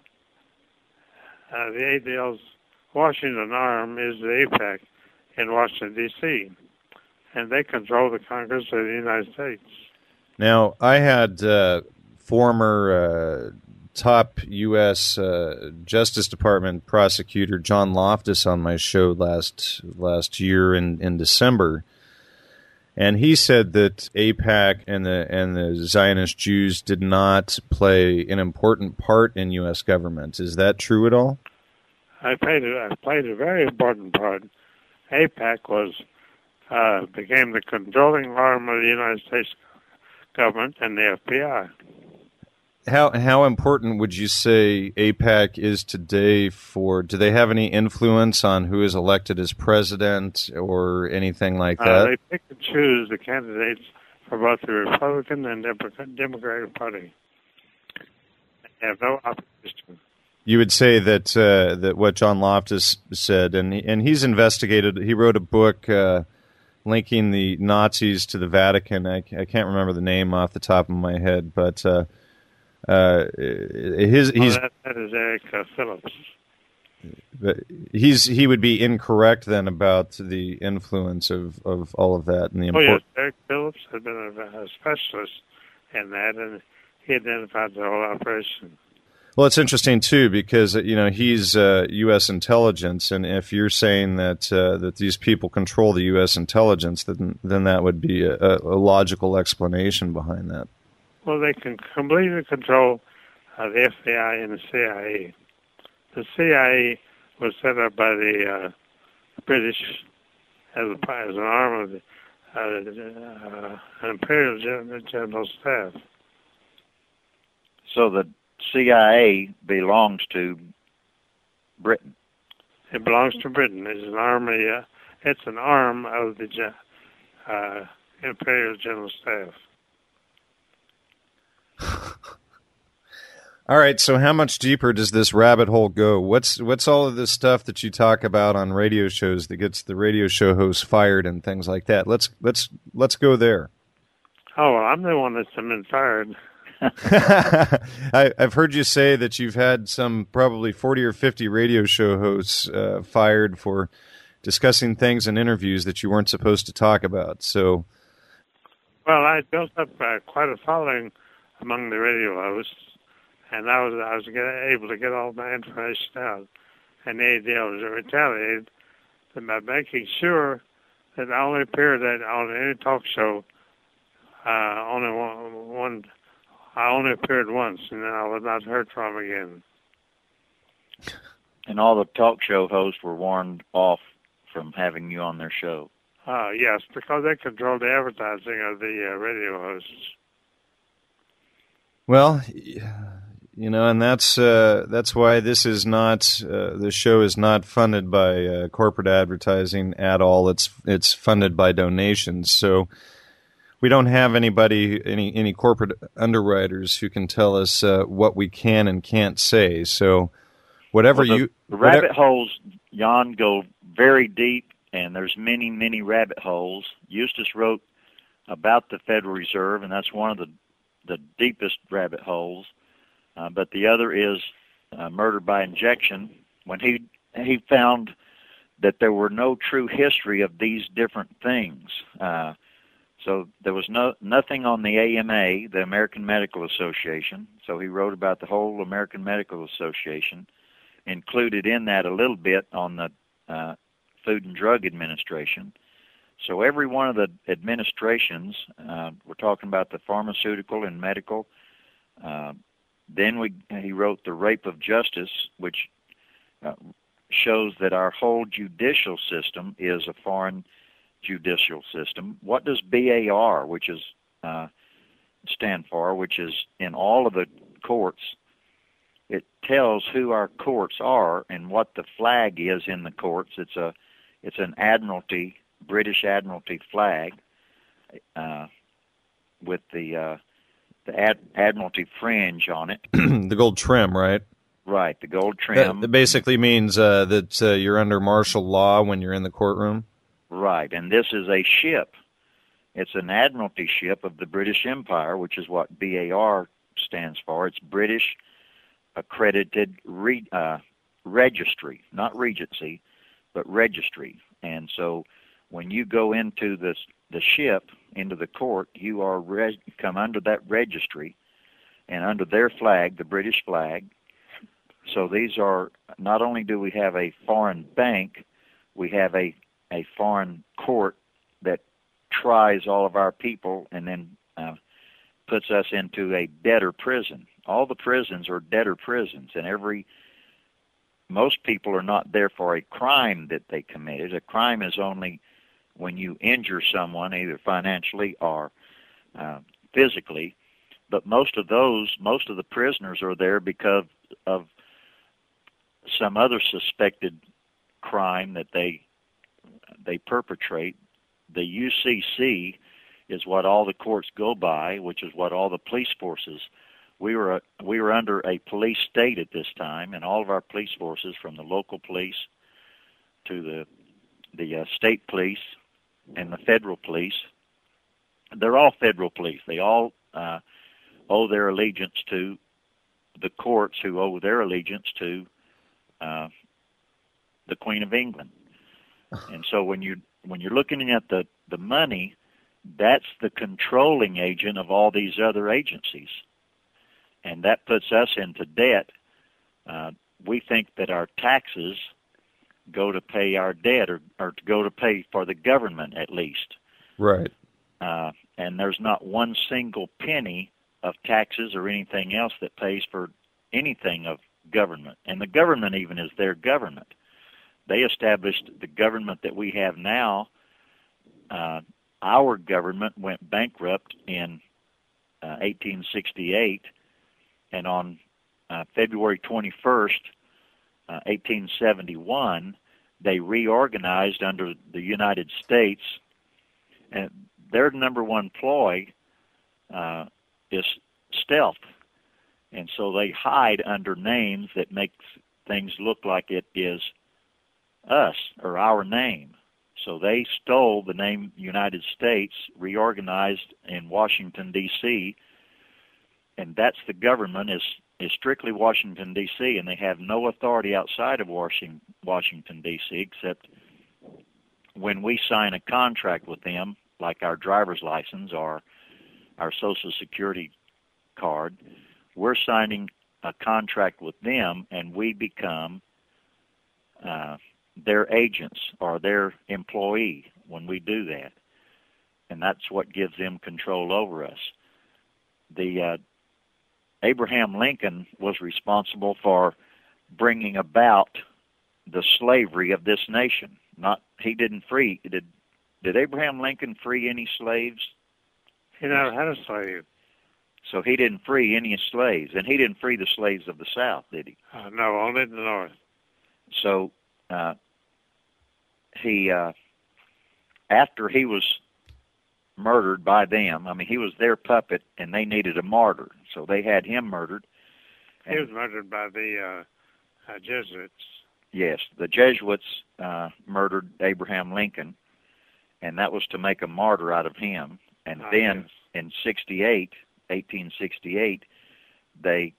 Uh, the A D L's Washington arm is the AIPAC in Washington, D C, and they control the Congress of the United States. Now, I had uh, former uh, top U S Uh, Justice Department prosecutor John Loftus on my show last last year in, in December, and he said that AIPAC and the and the Zionist Jews did not play an important part in U S government. Is that true at all? I played a, I played a very important part. AIPAC was uh, became the controlling arm of the United States government and the F B I. How how important would you say AIPAC is today for? Do they have any influence on who is elected as president or anything like that? Uh, they pick and choose the candidates for both the Republican and Democratic Party. They have no opposition. You would say that uh, that what John Loftus said, and and he's investigated. He wrote a book uh, linking the Nazis to the Vatican. I, I can't remember the name off the top of my head, but uh, uh, his he's oh, that, that is Eric uh, Phillips. he's he would be incorrect then about the influence of, of all of that and the Oh, yes, important. Eric Phillips had been a, a specialist in that, and he identified the whole operation. Well, it's interesting too because you know he's uh, U S intelligence, and if you're saying that uh, that these people control the U S intelligence, then then that would be a, a logical explanation behind that. Well, they can completely control uh, the F B I and the C I A. The C I A was set up by the uh, British as, a, as an arm of the uh, uh, Imperial General, General Staff. So the C I A belongs to Britain. It belongs to Britain. It's an army. Uh, it's an arm of the uh, Imperial General Staff. All right, so how much deeper does this rabbit hole go? What's what's all of this stuff that you talk about on radio shows that gets the radio show host fired and things like that? Let's let's let's go there. Oh, well, I'm the one that's been fired. I, I've heard you say that you've had some probably forty or fifty radio show hosts uh, fired for discussing things in interviews that you weren't supposed to talk about. So, well, I built up uh, quite a following among the radio hosts, and I was I was get, able to get all my information out. And the A D L was retaliated by making sure that I only appeared at, on any talk show. Uh, only one, one, I only appeared once, and then I was not heard from again. And all the talk show hosts were warned off from having you on their show. Uh, yes, because they control the advertising of the uh, radio hosts. Well, you know, and that's uh, that's why this is not uh, the show is not funded by uh, corporate advertising at all. It's it's funded by donations. So we don't have anybody, any any corporate underwriters who can tell us uh, what we can and can't say. So whatever well, the, you the rabbit whatever, holes, Jan, go very deep, and there's many many rabbit holes. Eustace wrote about the Federal Reserve, and that's one of the the deepest rabbit holes. Uh, but the other is uh, murder by injection. When he he found that there were no true history of these different things. Uh, so there was no nothing on the A M A, the American Medical Association. So he wrote about the whole American Medical Association, included in that a little bit on the uh, Food and Drug Administration. So every one of the administrations, uh, we're talking about the pharmaceutical and medical. Uh, then we he wrote The Rape of Justice, which uh, shows that our whole judicial system is a foreign judicial system. What does B A R, which is uh, stand for, which is in all of the courts? It tells who our courts are and what the flag is in the courts. It's a it's an Admiralty. British Admiralty flag uh, with the uh, the Ad- Admiralty fringe on it. the gold trim, right? Right, the gold trim. That, that basically means uh, that uh, you're under martial law when you're in the courtroom. Right, and this is a ship. It's an Admiralty ship of the British Empire, which is what B A R stands for. It's British Accredited Re- uh, Registry, not Regency, but Registry. And so when you go into this, the ship, into the court, you are re- come under that registry and under their flag, the British flag. So these are, not only do we have a foreign bank, we have a, a foreign court that tries all of our people and then uh, puts us into a debtor prison. All the prisons are debtor prisons, and every most people are not there for a crime that they committed. A crime is only when you injure someone, either financially or uh, physically. But most of those, most of the prisoners are there because of some other suspected crime that they they perpetrate. The U C C is what all the courts go by, which is what all the police forces. We were a, we were under a police state at this time, and all of our police forces, from the local police to the the uh, state police and the federal police, they're all federal police. They all uh, owe their allegiance to the courts, who owe their allegiance to uh, Queen of England. And so when you when you're looking at the, the money, that's the controlling agent of all these other agencies. And that puts us into debt. Uh, we think that our taxes go to pay our debt, or, or to go to pay for the government at least. Right. Uh, and there's not one single penny of taxes or anything else that pays for anything of government. And the government even is their government. They established the government that we have now. Uh, our government went bankrupt in uh, eighteen sixty-eight, and on uh, February twenty-first, uh, eighteen seventy-one, they reorganized under the United States, and their number one ploy uh, is stealth. And so they hide under names that makes things look like it is us or our name. So they stole the name United States, reorganized in Washington, D C, and that's the government is, is strictly Washington, D C, and they have no authority outside of Washington, Washington, D C, except when we sign a contract with them, like our driver's license or our Social Security card. We're signing a contract with them, and we become uh, their agents or their employee when we do that. And that's what gives them control over us. The uh, Abraham Lincoln was responsible for bringing about the slavery of this nation. Not he didn't free. Did did Abraham Lincoln free any slaves? He never had a slave. So he didn't free any slaves, and he didn't free the slaves of the South, did he? Uh, no, only the North. So uh, he, uh, after he was murdered by them, I mean, he was their puppet, and they needed a martyr, so they had him murdered. He was murdered by the uh, uh, Jesuits. Yes, the Jesuits uh, murdered Abraham Lincoln, and that was to make a martyr out of him. And Ah, then yes. in sixty-eight, eighteen sixty-eight, they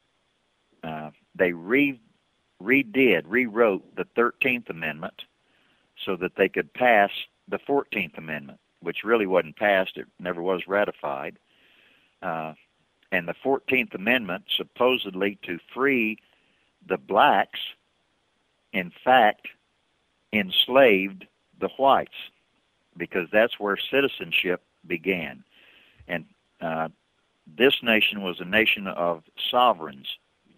uh, they re redid, rewrote the thirteenth Amendment so that they could pass the fourteenth Amendment, which really wasn't passed. It never was ratified. Uh, and the fourteenth Amendment, supposedly to free the blacks, in fact, enslaved the whites, because that's where citizenship began. And uh, this nation was a nation of sovereigns,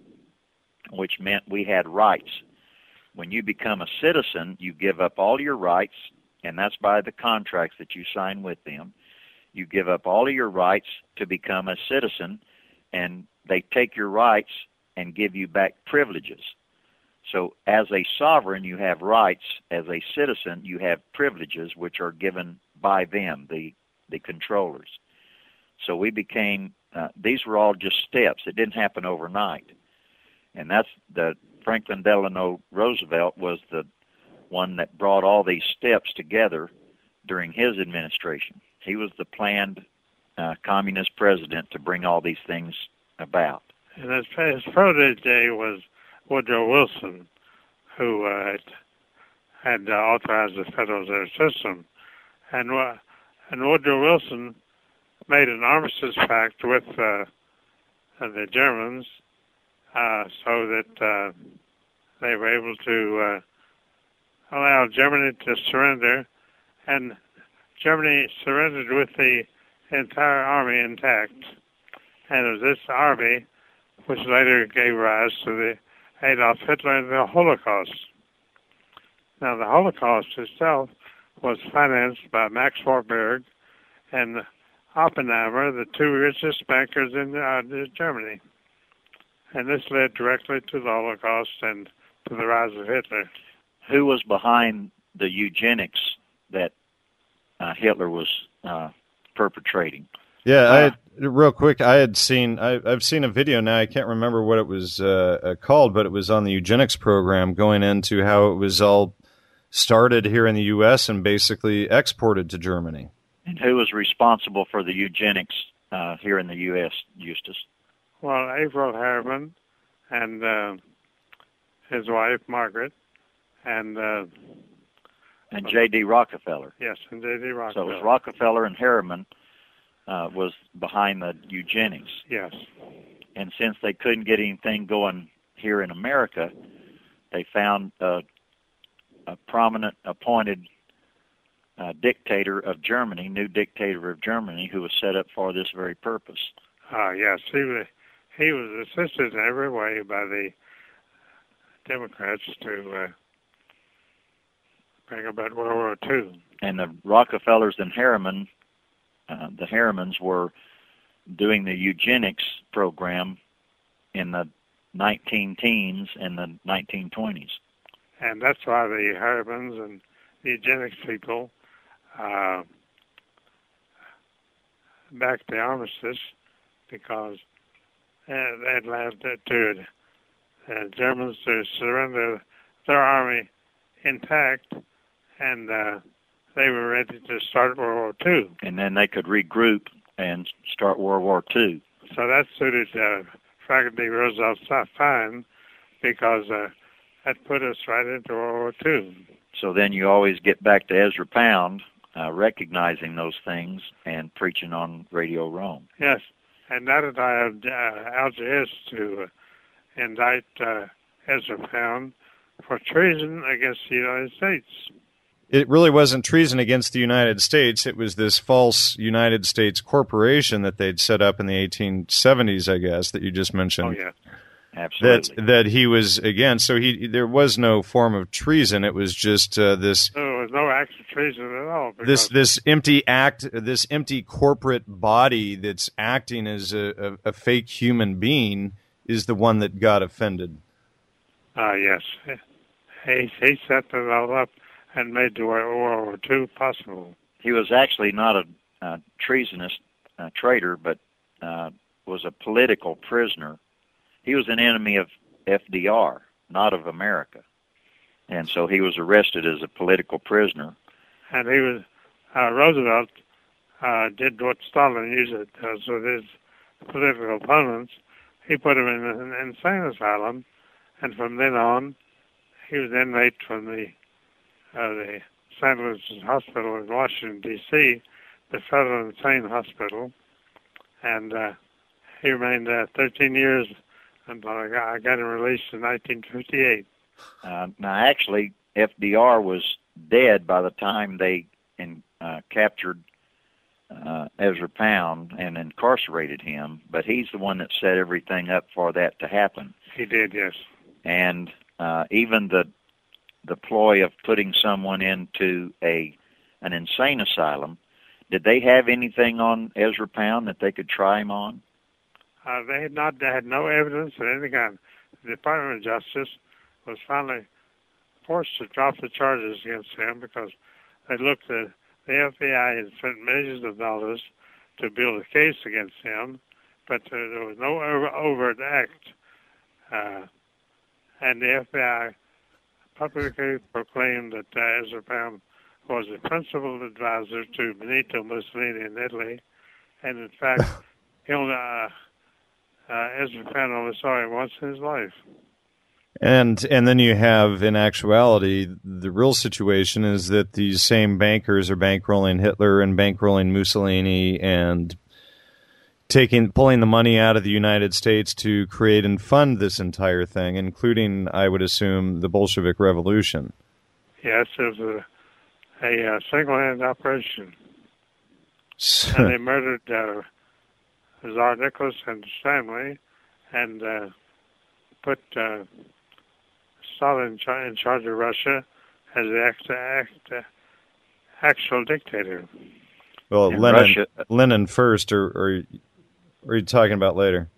which meant we had rights. When you become a citizen, you give up all your rights, and that's by the contracts that you sign with them. You give up all of your rights to become a citizen, and they take your rights and give you back privileges. So as a sovereign, you have rights. As a citizen, you have privileges, which are given by them, the, the controllers. So we became, uh, these were all just steps. It didn't happen overnight. And that's the, Franklin Delano Roosevelt was the one that brought all these steps together during his administration. He was the planned uh, communist president to bring all these things about. And his, his protege was Woodrow Wilson, who uh, had, had uh, authorized the Federal Reserve System. And, uh, and Woodrow Wilson made an armistice pact with uh, the Germans uh, so that uh, they were able to uh, allow Germany to surrender. And Germany surrendered with the entire army intact. And it was this army which later gave rise to the Adolf Hitler and the Holocaust. Now, the Holocaust itself was financed by Max Warburg and Oppenheimer, the two richest bankers in uh, Germany. And this led directly to the Holocaust and to the rise of Hitler. Who was behind the eugenics that uh, Hitler was uh, perpetrating? Yeah, Uh, I had, real quick, I had seen, I, I've seen a video now, I can't remember what it was uh, uh, called, but it was on the eugenics program going into how it was all started here in the U S and basically exported to Germany. And who was responsible for the eugenics uh, here in the U S, Eustace? Well, Averell Harriman and uh, his wife, Margaret, and uh, and J D Rockefeller. Yes, and J D Rockefeller. So it was Rockefeller and Harriman uh, was behind the eugenics. Yes. And since they couldn't get anything going here in America, they found a, a prominent appointed uh, dictator of Germany, new dictator of Germany, who was set up for this very purpose. Ah, yes, he was, he was assisted in every way by the Democrats to uh, bring about World War Two. And the Rockefellers and Harriman, uh, the Harrimans were doing the eugenics program in the nineteen teens and the nineteen twenties. And that's why the Harrimans and the eugenics people uh, backed the armistice, because uh, they had allowed the to, uh, Germans to surrender their army intact, and uh, they were ready to start World War Two. And then they could regroup and start World War Two. So that suited uh, Franklin D. Roosevelt fine, because uh, that put us right into World War Two. So then you always get back to Ezra Pound, uh, recognizing those things and preaching on Radio Rome. Yes, and now that I have uh, Algiers to uh, indict uh, Ezra Pound for treason against the United States. It really wasn't treason against the United States. It was this false United States corporation that they'd set up in the eighteen seventies, I guess, that you just mentioned. Oh, yeah. Absolutely. That that he was against. So he there was no form of treason. It was just uh, this. There was no act of treason at all. This this empty act, this empty corporate body that's acting as a, a, a fake human being is the one that got offended. Ah, uh, yes. He he set it all up and made the World War Two possible. He was actually not a uh, treasonous uh, traitor, but uh, was a political prisoner. He was an enemy of F D R, not of America. And so he was arrested as a political prisoner. And he was, uh, Roosevelt uh, did what Stalin usually does with his political opponents. He put him in an insane asylum, and from then on, he was inmate from the, uh, the Saint Louis Hospital in Washington, D C, the Federal Insane Hospital, and uh, he remained uh, thirteen years until I got, I got him released in nineteen fifty-eight. Uh, now, actually, F D R was dead by the time they in, uh, captured uh, Ezra Pound and incarcerated him, but he's the one that set everything up for that to happen. He did, yes. And uh, even the the ploy of putting someone into a an insane asylum, did they have anything on Ezra Pound that they could try him on? Uh, they had not. They had no evidence of any kind. The Department of Justice was finally forced to drop the charges against him because they looked at the F B I had spent millions of dollars to build a case against him, but uh, there was no over, overt act. Uh, and the F B I publicly proclaimed that uh, Ezra Pound was the principal advisor to Benito Mussolini in Italy, and in fact, he only. Uh, Uh, Ezra Pound only saw him once in his life. And and then you have, in actuality, the real situation is that these same bankers are bankrolling Hitler and bankrolling Mussolini and taking pulling the money out of the United States to create and fund this entire thing, including, I would assume, the Bolshevik Revolution. Yes, it was a, a, a single-handed operation. And they murdered Uh, Tsar Nicholas and his family, and uh, put uh, Stalin in, char- in charge of Russia as the act- act- uh, actual dictator. Well, In Lenin, Russia- Lenin first, or, or, or are you talking about later?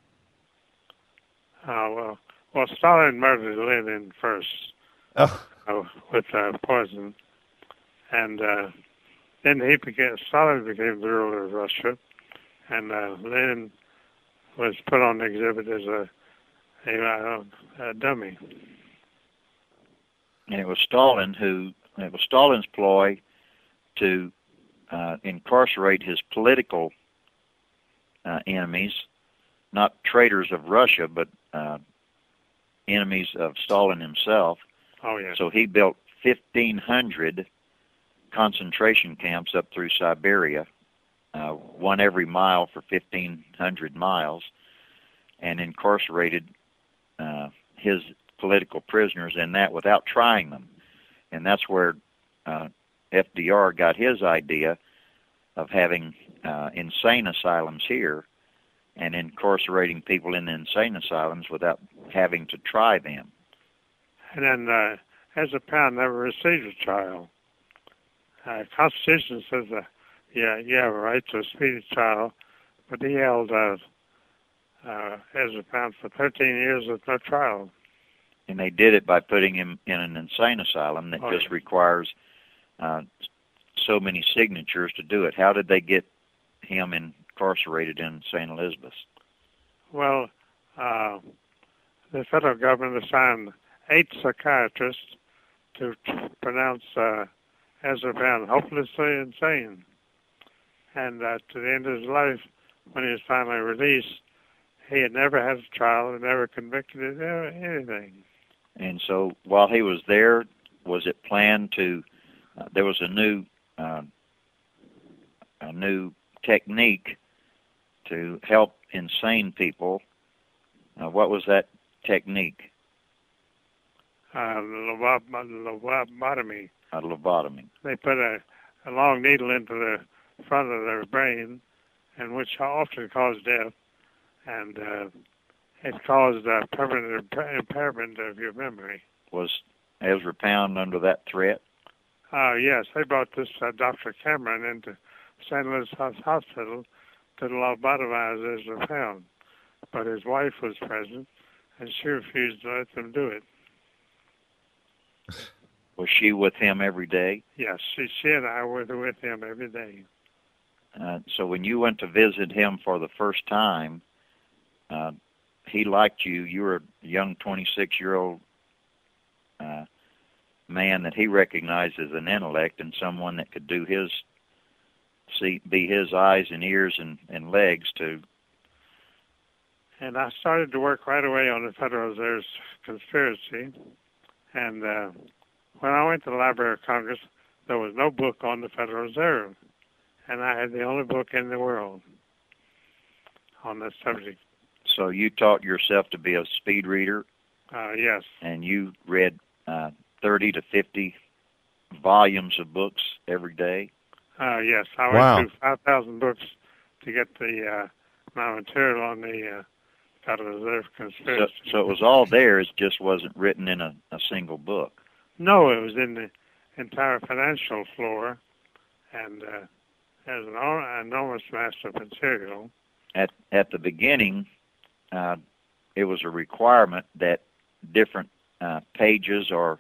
Uh, well, well, Stalin murdered Lenin first Oh, uh, with uh, poison, and uh, then he became Stalin became the ruler of Russia. And uh, Lenin was put on exhibit as a, a, a dummy. And it was Stalin who, it was Stalin's ploy to uh, incarcerate his political uh, enemies, not traitors of Russia, but uh, enemies of Stalin himself, Oh, yeah. So he built fifteen hundred concentration camps up through Siberia, uh, one every mile for fifteen hundred miles, and incarcerated uh, his political prisoners in that without trying them. And that's where uh, F D R got his idea of having uh, insane asylums here and incarcerating people in the insane asylums without having to try them. And then uh, Ezra Pound never received a trial. Uh, Constitution says that, yeah, you have a right to a speedy trial, but he held uh, uh, Ezra Pound for thirteen years with no trial. And they did it by putting him in an insane asylum that oh, just yeah. requires uh, so many signatures to do it. How did they get him incarcerated in Saint Elizabeth? Well, uh, the federal government assigned eight psychiatrists to pronounce uh, Ezra Pound hopelessly insane. And uh, to the end of his life, when he was finally released, he had never had a trial and never convicted of anything. And so while he was there, was it planned to, uh, there was a new, uh, a new technique to help insane people. Uh, what was that technique? Uh, lobotomy. A lobotomy. They put a, a long needle into the front of their brain, and which often caused death, and uh, it caused a permanent impairment of your memory. Was Ezra Pound under that threat? Uh, yes, they brought this uh, Doctor Cameron into Saint Louis Hospital to lobotomize Ezra Pound, but his wife was present, and she refused to let them do it. Was she with him every day? Yes, she, she and I were with him every day. Uh, so when you went to visit him for the first time, uh, he liked you. You were a young twenty-six-year-old uh, man that he recognized as an intellect and someone that could do his, see, be his eyes and ears and, and legs to. And I started to work right away on the Federal Reserve's conspiracy. And uh, when I went to the Library of Congress, there was no book on the Federal Reserve. And I had the only book in the world on this subject. So you taught yourself to be a speed reader? Uh, yes. And you read uh, thirty to fifty volumes of books every day? Uh, yes. I Wow. went through five thousand books to get the uh, my material on the uh, Federal Reserve So, conspiracy. so it was all there, it just wasn't written in a, a single book. No, it was in the entire financial floor, and uh, there's an en- enormous mass of material. At at the beginning, uh, it was a requirement that different uh, pages or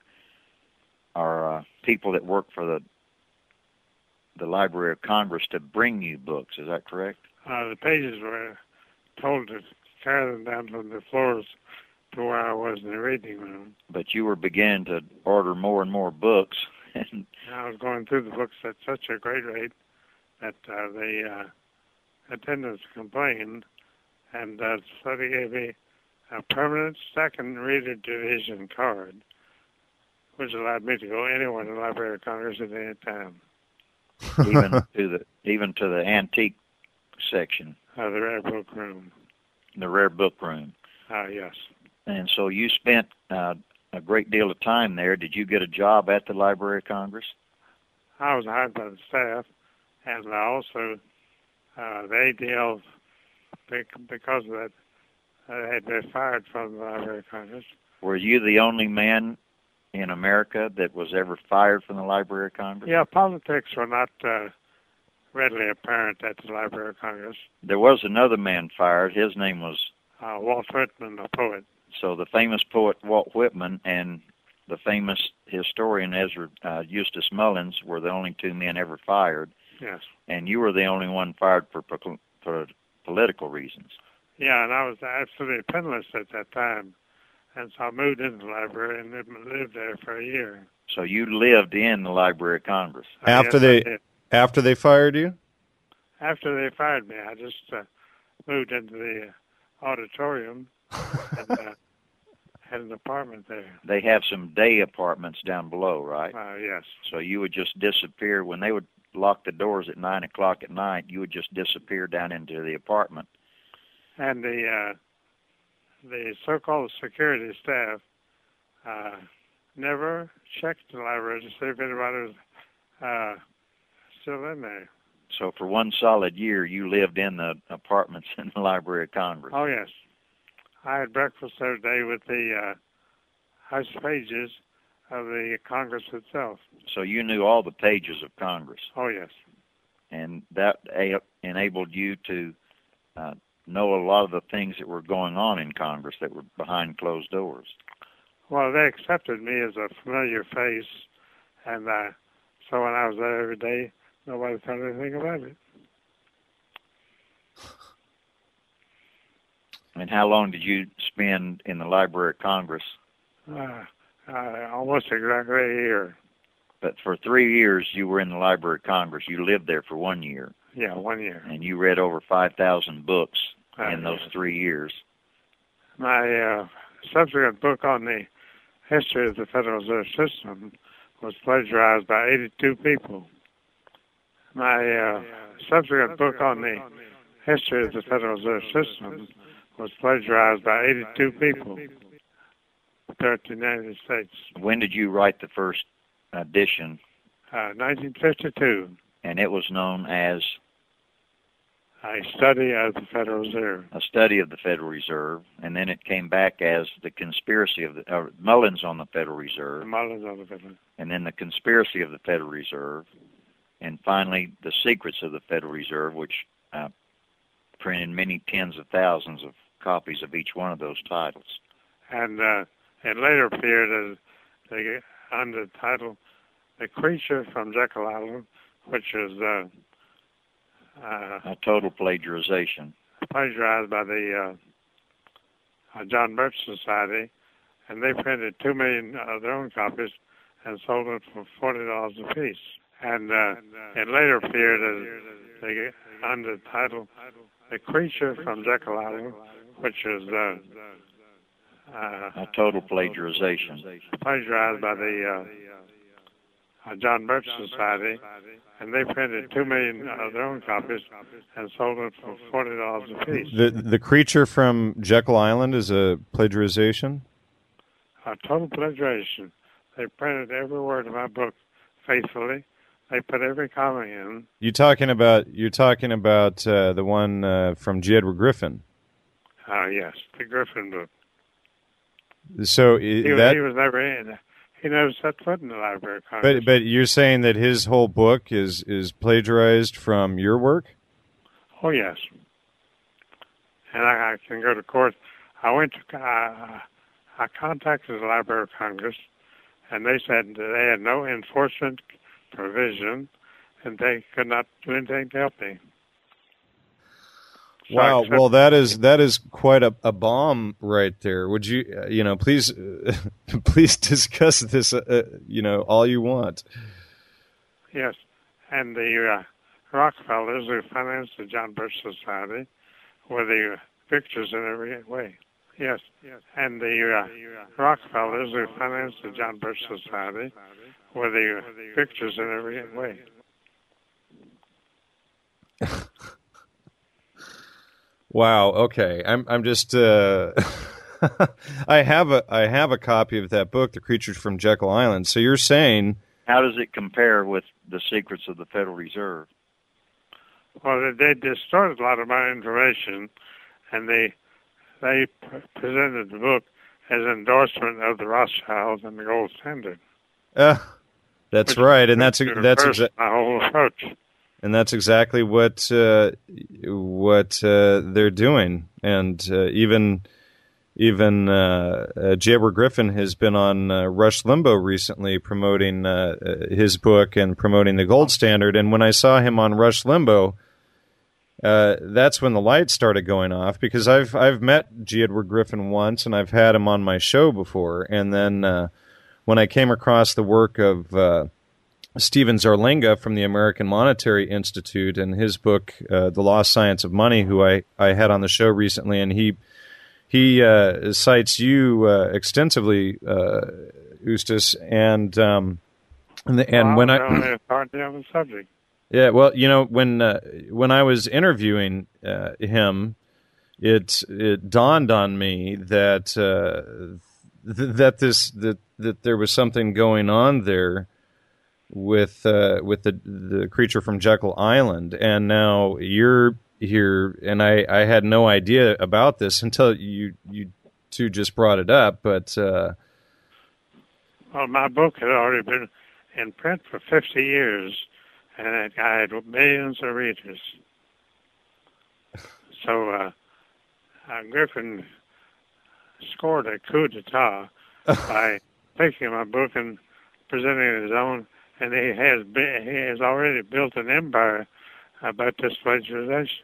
or uh, people that work for the the Library of Congress to bring you books. Is that correct? Uh, the pages were told to carry them down from the floors to where I was in the reading room. But you were beginning to order more and more books. And And I was going through the books at such a great rate that uh, the uh, attendants complained, and uh, so they gave me a permanent second reader division card, which allowed me to go anywhere in the Library of Congress at any time. even to the even to the antique section, Uh, the rare book room. the rare book room. Uh, yes. And so you spent uh, a great deal of time there. Did you get a job at the Library of Congress? I was hired by the staff, and I also, uh, the A D L, because of that, uh, had been fired from the Library of Congress. Were you the only man in America that was ever fired from the Library of Congress? Yeah, politics were not uh, readily apparent at the Library of Congress. There was another man fired. His name was, Uh, Walt Whitman, the poet. so the famous poet Walt Whitman and the famous historian Ezra uh, Eustace Mullins were the only two men ever fired, Yes. and you were the only one fired for, for, for political reasons. Yeah, and I was absolutely penniless at that time, and so I moved into the library and lived there for a year. So you lived in the Library of Congress. Uh, After yes, I they did. after they fired you? After they fired me, I just uh, moved into the uh, auditorium and, uh, had an apartment there. They have some day apartments down below, right? Uh, yes. So you would just disappear when they would lock the doors at nine o'clock at night. You would just disappear down into the apartment. And the uh, the so-called security staff uh, never checked the library to see if anybody was uh, still in there. So for one solid year, you lived in the apartments in the Library of Congress. Oh, yes. I had breakfast every day with the uh, house pages of the Congress itself. So you knew all the pages of Congress. Oh, yes. And that a- enabled you to uh, know a lot of the things that were going on in Congress that were behind closed doors. Well, they accepted me as a familiar face, and uh, so when I was there every day, nobody thought anything about it. And how long did you spend in the Library of Congress? Uh, uh, almost exactly a year. But for three years, you were in the Library of Congress. You lived there for one year. Yeah, one year. And you read over five thousand books uh, in those three years. My uh, subsequent book on the history of the Federal Reserve System was plagiarized by eighty-two people. My uh, subsequent book on the history of the Federal Reserve System was plagiarized by eighty-two people throughout the United States. When did you write the first edition? Uh, nineteen fifty-two. And it was known as? A study of the Federal Reserve. A study of the Federal Reserve, and then it came back as the conspiracy of the uh, Mullins on the Federal Reserve. Mullins on the Federal. And then the conspiracy of the Federal Reserve, and finally the secrets of the Federal Reserve, which uh, printed many tens of thousands of copies of each one of those titles. And uh, it later appeared as the, under the title "The Creature from Jekyll Island," which is uh, uh, a total plagiarization. Plagiarized by the uh, uh, John Birch Society, and they printed two million of their own copies and sold it for forty dollars a piece. And uh, it later appeared as the, under the title "The Creature from Jekyll Island," which is uh, uh, a total plagiarization. Plagiarized by the uh, uh, John Birch Society, and they printed two million of their own copies and sold it for forty dollars a piece. The the Creature from Jekyll Island is a plagiarization? A total plagiarization. They printed every word of my book faithfully. They put every comma in. You talking about you're talking about uh, the one uh, from J. Edward Griffin? Uh, yes, the Griffin book. So he, that he was never in. He never set foot in the Library of Congress. But but you're saying that his whole book is is plagiarized from your work? Oh yes. And I, I can go to court. I went to. Uh, I contacted the Library of Congress, and they said that they had no enforcement provision, and they could not do anything to help me. So wow, well that is that is quite a, a bomb right there. Would you, uh, you know, please, uh, please discuss this, uh, you know, all you want. Yes, and the uh, Rockefellers who financed the John Birch Society were the victors in every way. Yes, yes, and the uh, Rockefellers who financed the John Birch Society were the victors in every way. Wow. Okay. I'm. I'm just. Uh, I have a. I have a copy of that book, The Creatures from Jekyll Island. So you're saying. How does it compare with The Secrets of the Federal Reserve? Well, they distorted a lot of my information, and they they presented the book as an endorsement of the Rothschilds and the gold standard. Uh, that's Which right, and that's that's exa- my whole approach. And that's exactly what uh, what uh, they're doing. And uh, even even uh, uh, J. Edward Griffin has been on uh, Rush Limbaugh recently promoting uh, his book and promoting the gold standard. And when I saw him on Rush Limbaugh, uh, that's when the lights started going off, because I've I've met J. Edward Griffin once, and I've had him on my show before. And then uh, when I came across the work of uh, Stephen Zarlenga from the American Monetary Institute and his book, uh, The Lost Science of Money, who I, I had on the show recently, and he he uh, cites you uh, extensively, uh, Eustace, and um, and, the, and well, when I it's hard to have a subject. Yeah, well, you know, when uh, when I was interviewing uh, him, it it dawned on me that uh, th- that this that that there was something going on there with uh, with the the creature from Jekyll Island, and now you're here, and I, I had no idea about this until you you two just brought it up, but. Uh, well, my book had already been in print for fifty years. And I had millions of readers. So uh, uh, Griffin scored a coup d'etat by taking my book and presenting his own, and he has been, he has already built an empire about this legislation.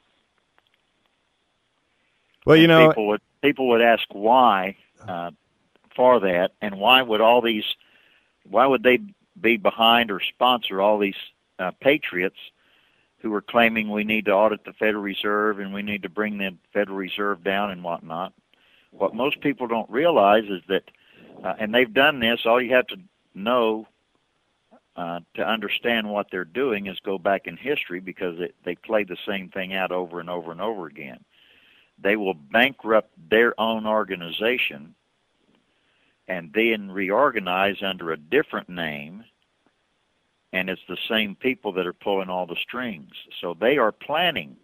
Well, you know, people would people would ask why uh, for that, and why would all these, why would they be behind or sponsor all these Uh, patriots who were claiming we need to audit the Federal Reserve and we need to bring the Federal Reserve down and whatnot. What most people don't realize is that, uh, and they've done this, all you have to know uh, to understand what they're doing is go back in history, because it, they play the same thing out over and over and over again. They will bankrupt their own organization and then reorganize under a different name, and it's the same people that are pulling all the strings. So they are planning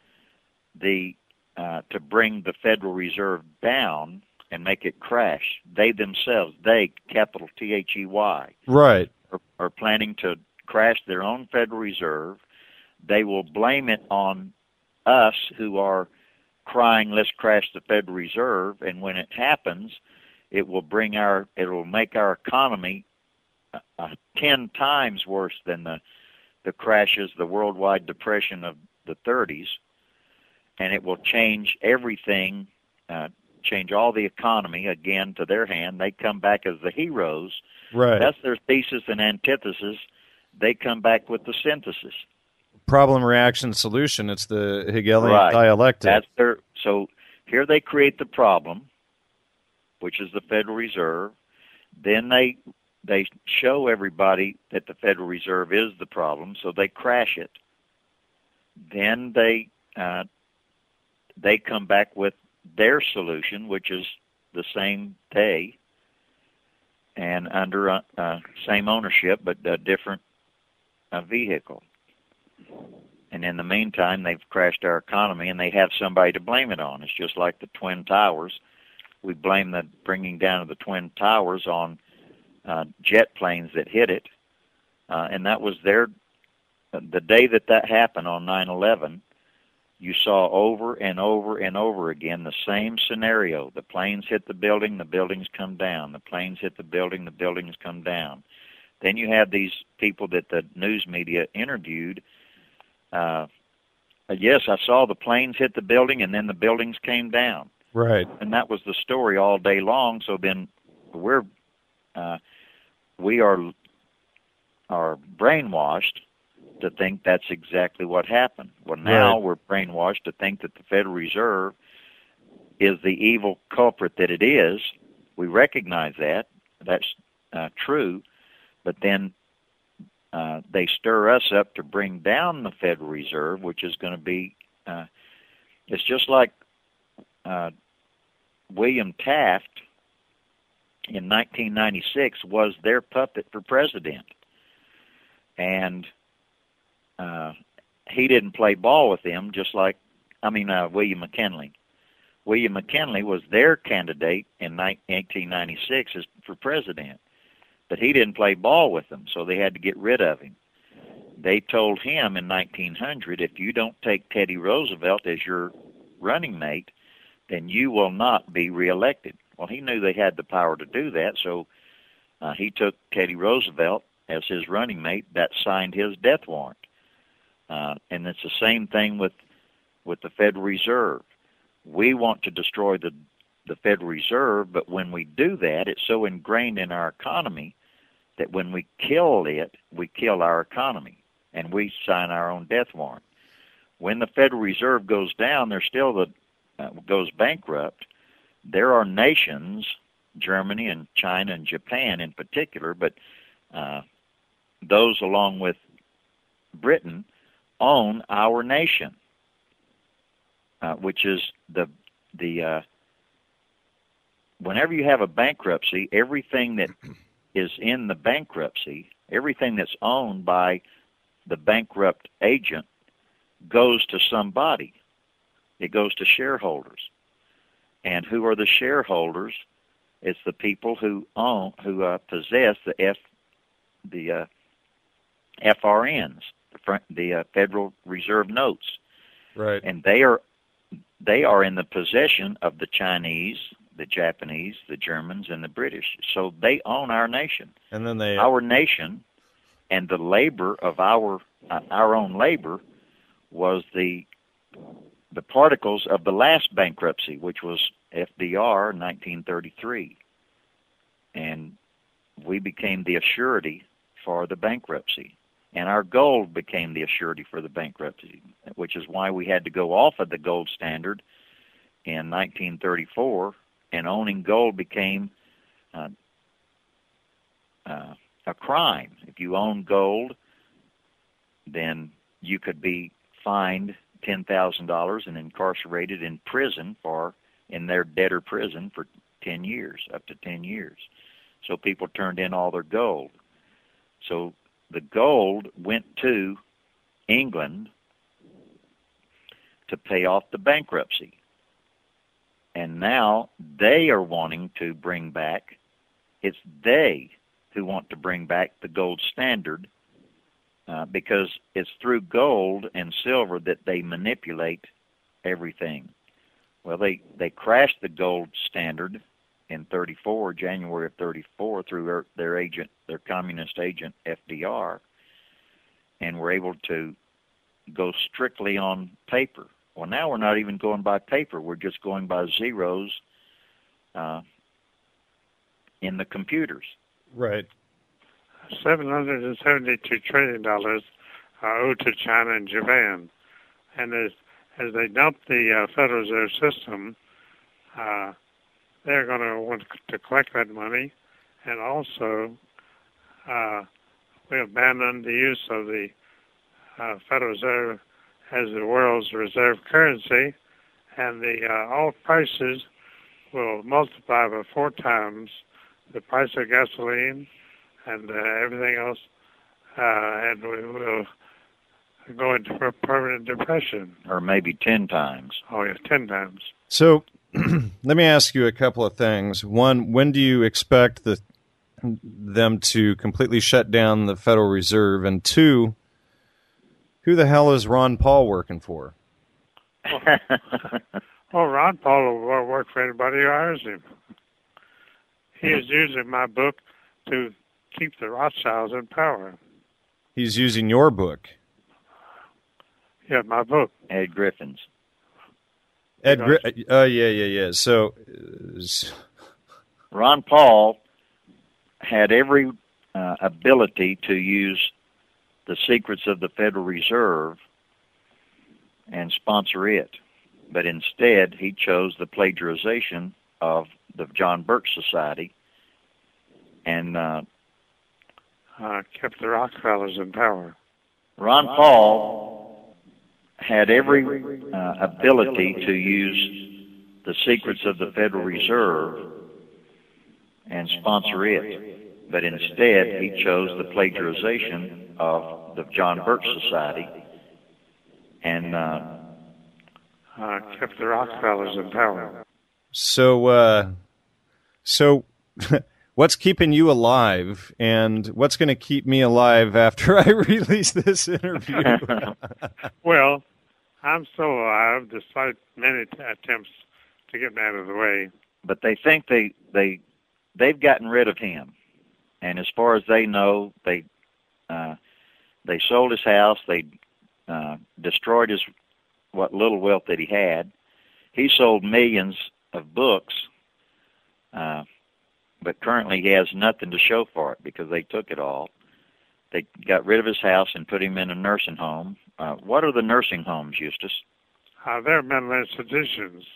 the uh, to bring the Federal Reserve down and make it crash. They themselves, they, capital T H E Y, right, are, are planning to crash their own Federal Reserve. They will blame it on us, who are crying, let's crash the Federal Reserve, and when it happens, it will bring our, it will make our economy uh, ten times worse than the, the crashes, the worldwide depression of the thirties, and it will change everything, uh, change all the economy again to their hand. They come back as the heroes. Right. That's their thesis and antithesis. They come back with the synthesis. Problem, reaction, solution. It's the Hegelian right. dialectic. That's their, so here they create the problem, which is the Federal Reserve. Then they they show everybody that the Federal Reserve is the problem, so they crash it. Then they uh, they come back with their solution, which is the same day and under uh, uh, same ownership, but a different uh, vehicle. And in the meantime, they've crashed our economy, and they have somebody to blame it on. It's just like the Twin Towers. We blame the bringing down of the Twin Towers on uh, jet planes that hit it, uh, and that was their. The day that that happened on nine eleven, you saw over and over and over again the same scenario. The planes hit the building, the buildings come down. The planes hit the building, the buildings come down. Then you have these people that the news media interviewed. Uh, yes, I saw the planes hit the building, and then the buildings came down. Right. And that was the story all day long. So then we're uh, we are are brainwashed to think that's exactly what happened. Well, now right. we're brainwashed to think that the Federal Reserve is the evil culprit that it is. We recognize that. That's uh, true. But then uh, they stir us up to bring down the Federal Reserve, which is going to be, uh, it's just like uh, William Taft in nineteen ninety-six was their puppet for president. And uh, he didn't play ball with them, just like, I mean, uh, William McKinley. William McKinley was their candidate in eighteen ninety-six as for president. But he didn't play ball with them, so they had to get rid of him. They told him in nineteen hundred, if you don't take Teddy Roosevelt as your running mate, then you will not be reelected. Well, he knew they had the power to do that, so uh, he took Teddy Roosevelt as his running mate. That signed his death warrant. Uh, and it's the same thing with with the Federal Reserve. We want to destroy the the Federal Reserve, but when we do that, it's so ingrained in our economy that when we kill it, we kill our economy, and we sign our own death warrant. When the Federal Reserve goes down, there's still the uh, goes bankrupt, there are nations, Germany and China and Japan in particular, but uh, those along with Britain own our nation, uh, which is the the. Uh, whenever you have a bankruptcy, everything that is in the bankruptcy, everything that's owned by the bankrupt agent, goes to somebody. It goes to shareholders. And who are the shareholders? It's the people who own, who uh, possess the F, the uh, F R Ns, the, the uh, Federal Reserve notes, Right. and they are they are in the possession of the Chinese, the Japanese, the Germans, and the British. So they own our nation. And then they Our nation, and the labor of our uh, our own labor was the the particles of the last bankruptcy, which was F D R nineteen thirty-three, and we became the assurity for the bankruptcy, and our gold became the assurity for the bankruptcy, which is why we had to go off of the gold standard in nineteen thirty-four, and owning gold became uh, uh, a crime. If you own gold, then you could be fined ten thousand dollars and incarcerated in prison for, in their debtor prison for ten years, up to ten years. So people turned in all their gold. So the gold went to England to pay off the bankruptcy. And now they are wanting to bring back, it's they who want to bring back the gold standard, uh, because it's through gold and silver that they manipulate everything. Well, they, they crashed the gold standard in thirty-four, January of thirty-four, through their, their agent, their communist agent, F D R, and were able to go strictly on paper. Well, now we're not even going by paper. We're just going by zeros uh, in the computers. Right. seven hundred seventy-two trillion dollars are owed to China and Japan. And as, as they dump the uh, Federal Reserve System, uh, they're going to want to collect that money. And also, uh, we abandon the use of the uh, Federal Reserve as the world's reserve currency, and the uh, all prices will multiply by four times the price of gasoline and uh, everything else, uh, and we will go into a permanent depression. Or maybe ten times. Oh, yeah, ten times. So let me ask you a couple of things. One, when do you expect the, them to completely shut down the Federal Reserve? And two, who the hell is Ron Paul working for? Well, Ron Paul will work for anybody who hires him. He is using my book to keep the Rothschilds in power. He's using your book. Yeah, my book. Ed Griffin's. Ed, Gri- uh, yeah, yeah, yeah. So, uh, Ron Paul had every uh, ability to use the secrets of the Federal Reserve and sponsor it. But instead, he chose the plagiarization of the John Birch Society and uh, Uh, kept the Rockefellers in power. Ron Paul had every uh, ability to use the secrets of the Federal Reserve and sponsor it. But instead, he chose the plagiarization of the John Birch Society and uh, Uh, kept the Rockefellers in power. so, uh, so what's keeping you alive, and what's going to keep me alive after I release this interview? Well, I'm still alive despite many t- attempts to get me out of the way. but they think they they they've gotten rid of him, and as far as they know, they uh, they sold his house, they uh, destroyed his what little wealth that he had. He sold millions of books, uh, but currently he has nothing to show for it because they took it all. They got rid of his house and put him in a nursing home. Uh, what are the nursing homes, Eustace? Uh, they're mental institutions.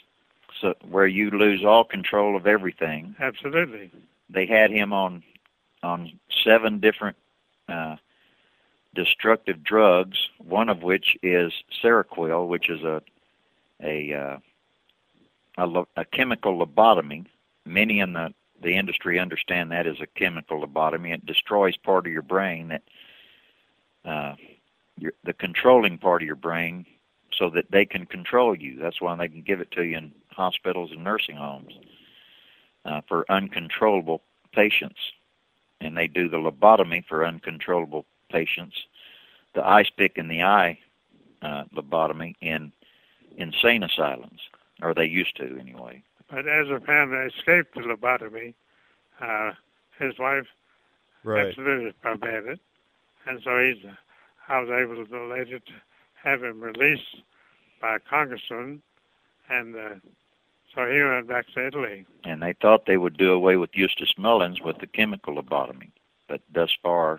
so where you lose all control of everything. Absolutely. They had him on on seven different uh, destructive drugs, one of which is Seroquel, which is a a uh, a, lo- a chemical lobotomy. Many in the, the industry understand that as a chemical lobotomy. It destroys part of your brain, that uh, your, the controlling part of your brain, so that they can control you. That's why they can give it to you in hospitals and nursing homes uh, for uncontrollable patients. And they do the lobotomy for uncontrollable patients, the ice pick in the eye uh, lobotomy in insane asylums, or they used to anyway. But Ezra Pound escaped the lobotomy. Uh, his wife Right. absolutely forbade it. And so he's, I was able to later to have him released by a congressman, and uh, so he went back to Italy. And they thought they would do away with Eustace Mullins with the chemical lobotomy, but thus far...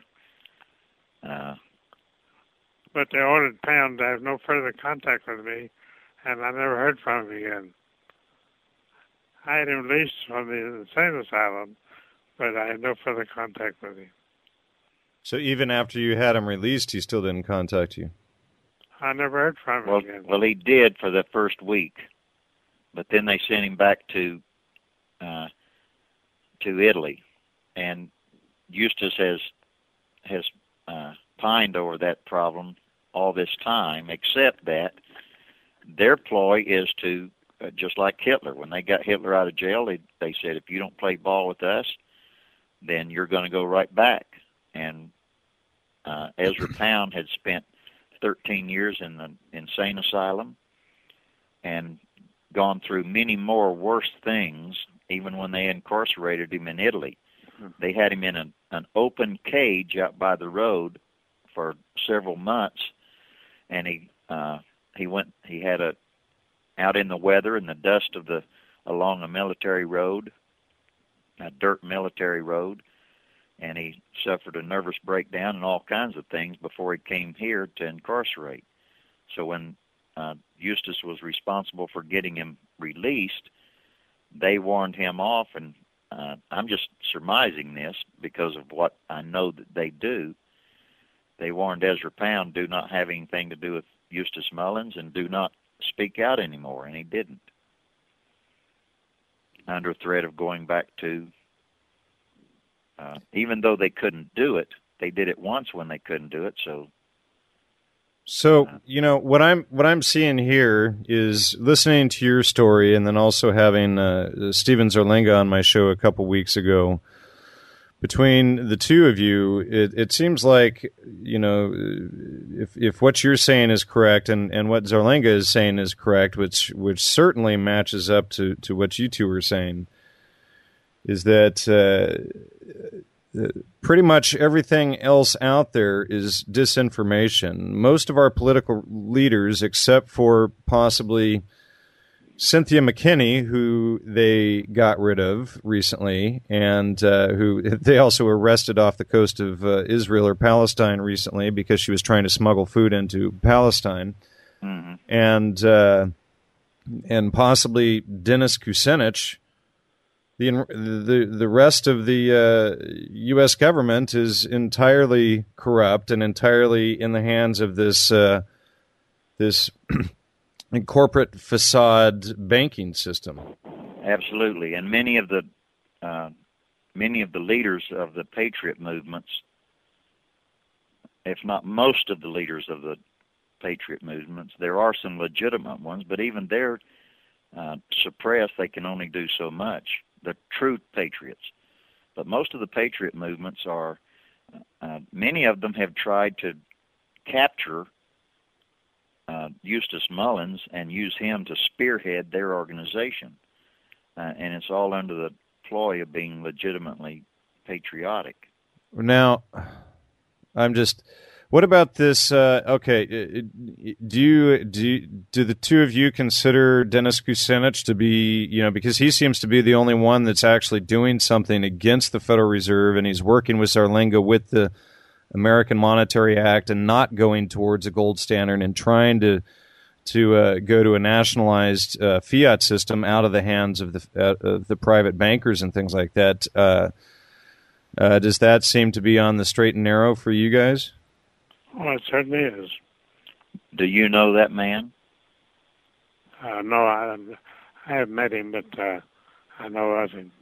Uh, but they ordered Pound to have no further contact with me, and I never heard from him again. I had him released from the insane asylum, but I had no further contact with him. So even after you had him released, he still didn't contact you? I never heard from him well, again. well, he did for the first week, but then they sent him back to uh, to Italy, and Eustace has has uh, pined over that problem all this time, except that their ploy is to, uh, just like Hitler, when they got Hitler out of jail, they, they said, if you don't play ball with us, then you're going to go right back. And uh, Ezra Pound had spent thirteen years in the insane asylum and gone through many more worse things, even when they incarcerated him in Italy. They had him in an, an open cage out by the road for several months, and he uh, he went. He had a out in the weather and the dust of the along a military road, a dirt military road, and he suffered a nervous breakdown and all kinds of things before he came here to incarcerate. So when uh, Eustace was responsible for getting him released, they warned him off, and uh, I'm just surmising this because of what I know that they do. They warned Ezra Pound, do not have anything to do with Eustace Mullins and do not speak out anymore, and he didn't, under threat of going back to, uh, even though they couldn't do it, they did it once when they couldn't do it, so... So, you know, what I'm what I'm seeing here is listening to your story and then also having uh, Steven Zorlenga on my show a couple weeks ago. Between the two of you, it, it seems like, you know, if if what you're saying is correct and, and what Zorlenga is saying is correct, which which certainly matches up to, to what you two were saying, is that uh, pretty much everything else out there is disinformation. Most of our political leaders, except for possibly Cynthia McKinney, who they got rid of recently, and uh, who they also arrested off the coast of uh, Israel or Palestine recently because she was trying to smuggle food into Palestine, mm-hmm. and uh, and possibly Dennis Kucinich. The, the the rest of the uh, U S government is entirely corrupt and entirely in the hands of this uh, this corporate facade banking system. Absolutely, and many of the uh, many of the leaders of the patriot movements, if not most of the leaders of the patriot movements, there are some legitimate ones, but even they're uh, suppressed. They can only do so much. The true patriots, but most of the patriot movements are. Uh, many of them have tried to capture Uh, Eustace Mullins and use him to spearhead their organization. Uh, and it's all under the ploy of being legitimately patriotic. Now, I'm just... What about this? Uh, okay, do you do you, do the two of you consider Dennis Kucinich to be, you know, because he seems to be the only one that's actually doing something against the Federal Reserve, and he's working with Zorlenga with the American Monetary Act and not going towards a gold standard and trying to to uh, go to a nationalized uh, fiat system out of the hands of the uh, of the private bankers and things like that. Uh, uh, does that seem to be on the straight and narrow for you guys? Well, it certainly is. Do you know that man? Uh, no, I, I haven't met him, but uh, I know of him.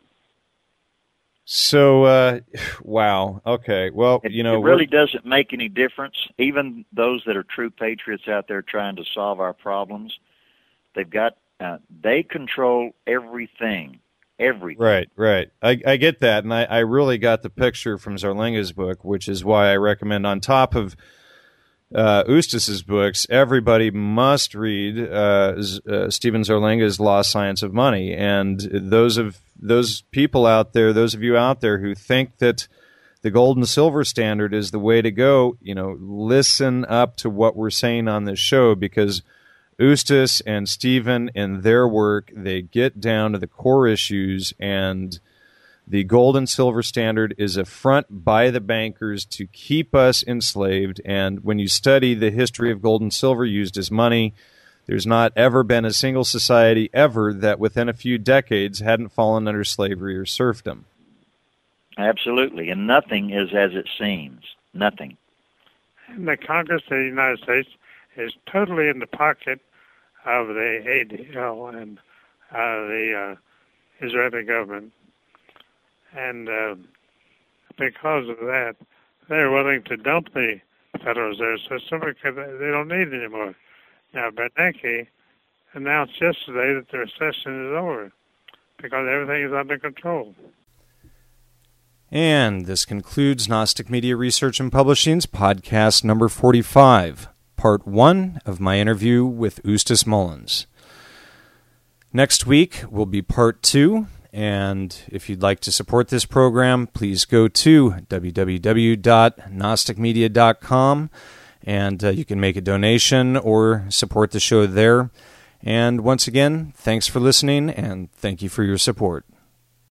So, uh, wow. Okay. Well, It, you know, it really doesn't make any difference. Even those that are true patriots out there trying to solve our problems, they've got, uh, they control everything. Everything. Right, right. I, I get that, and I, I really got the picture from Zarlenga's book, which is why I recommend, on top of uh, Eustis's books, everybody must read uh, Z- uh, Stephen Zarlenga's Lost Science of Money. And those of those people out there, those of you out there who think that the gold and silver standard is the way to go, you know, listen up to what we're saying on this show, because Eustis and Stephen, in their work, they get down to the core issues, and the gold and silver standard is a front by the bankers to keep us enslaved. And when you study the history of gold and silver used as money, there's not ever been a single society ever that within a few decades hadn't fallen under slavery or serfdom. Absolutely. And nothing is as it seems. Nothing. And the Congress of the United States is totally in the pocket of the A D L and uh, the uh, Israeli government. And uh, because of that, they're willing to dump the Federal Reserve System because they don't need it anymore. Now, Bernanke announced yesterday that the recession is over because everything is under control. And this concludes Gnostic Media Research and Publishing's podcast number forty-five, part one of my interview with Eustace Mullins. Next week will be part two, and if you'd like to support this program, please go to w w w dot gnostic media dot com, and uh, you can make a donation or support the show there. And once again, thanks for listening, and thank you for your support.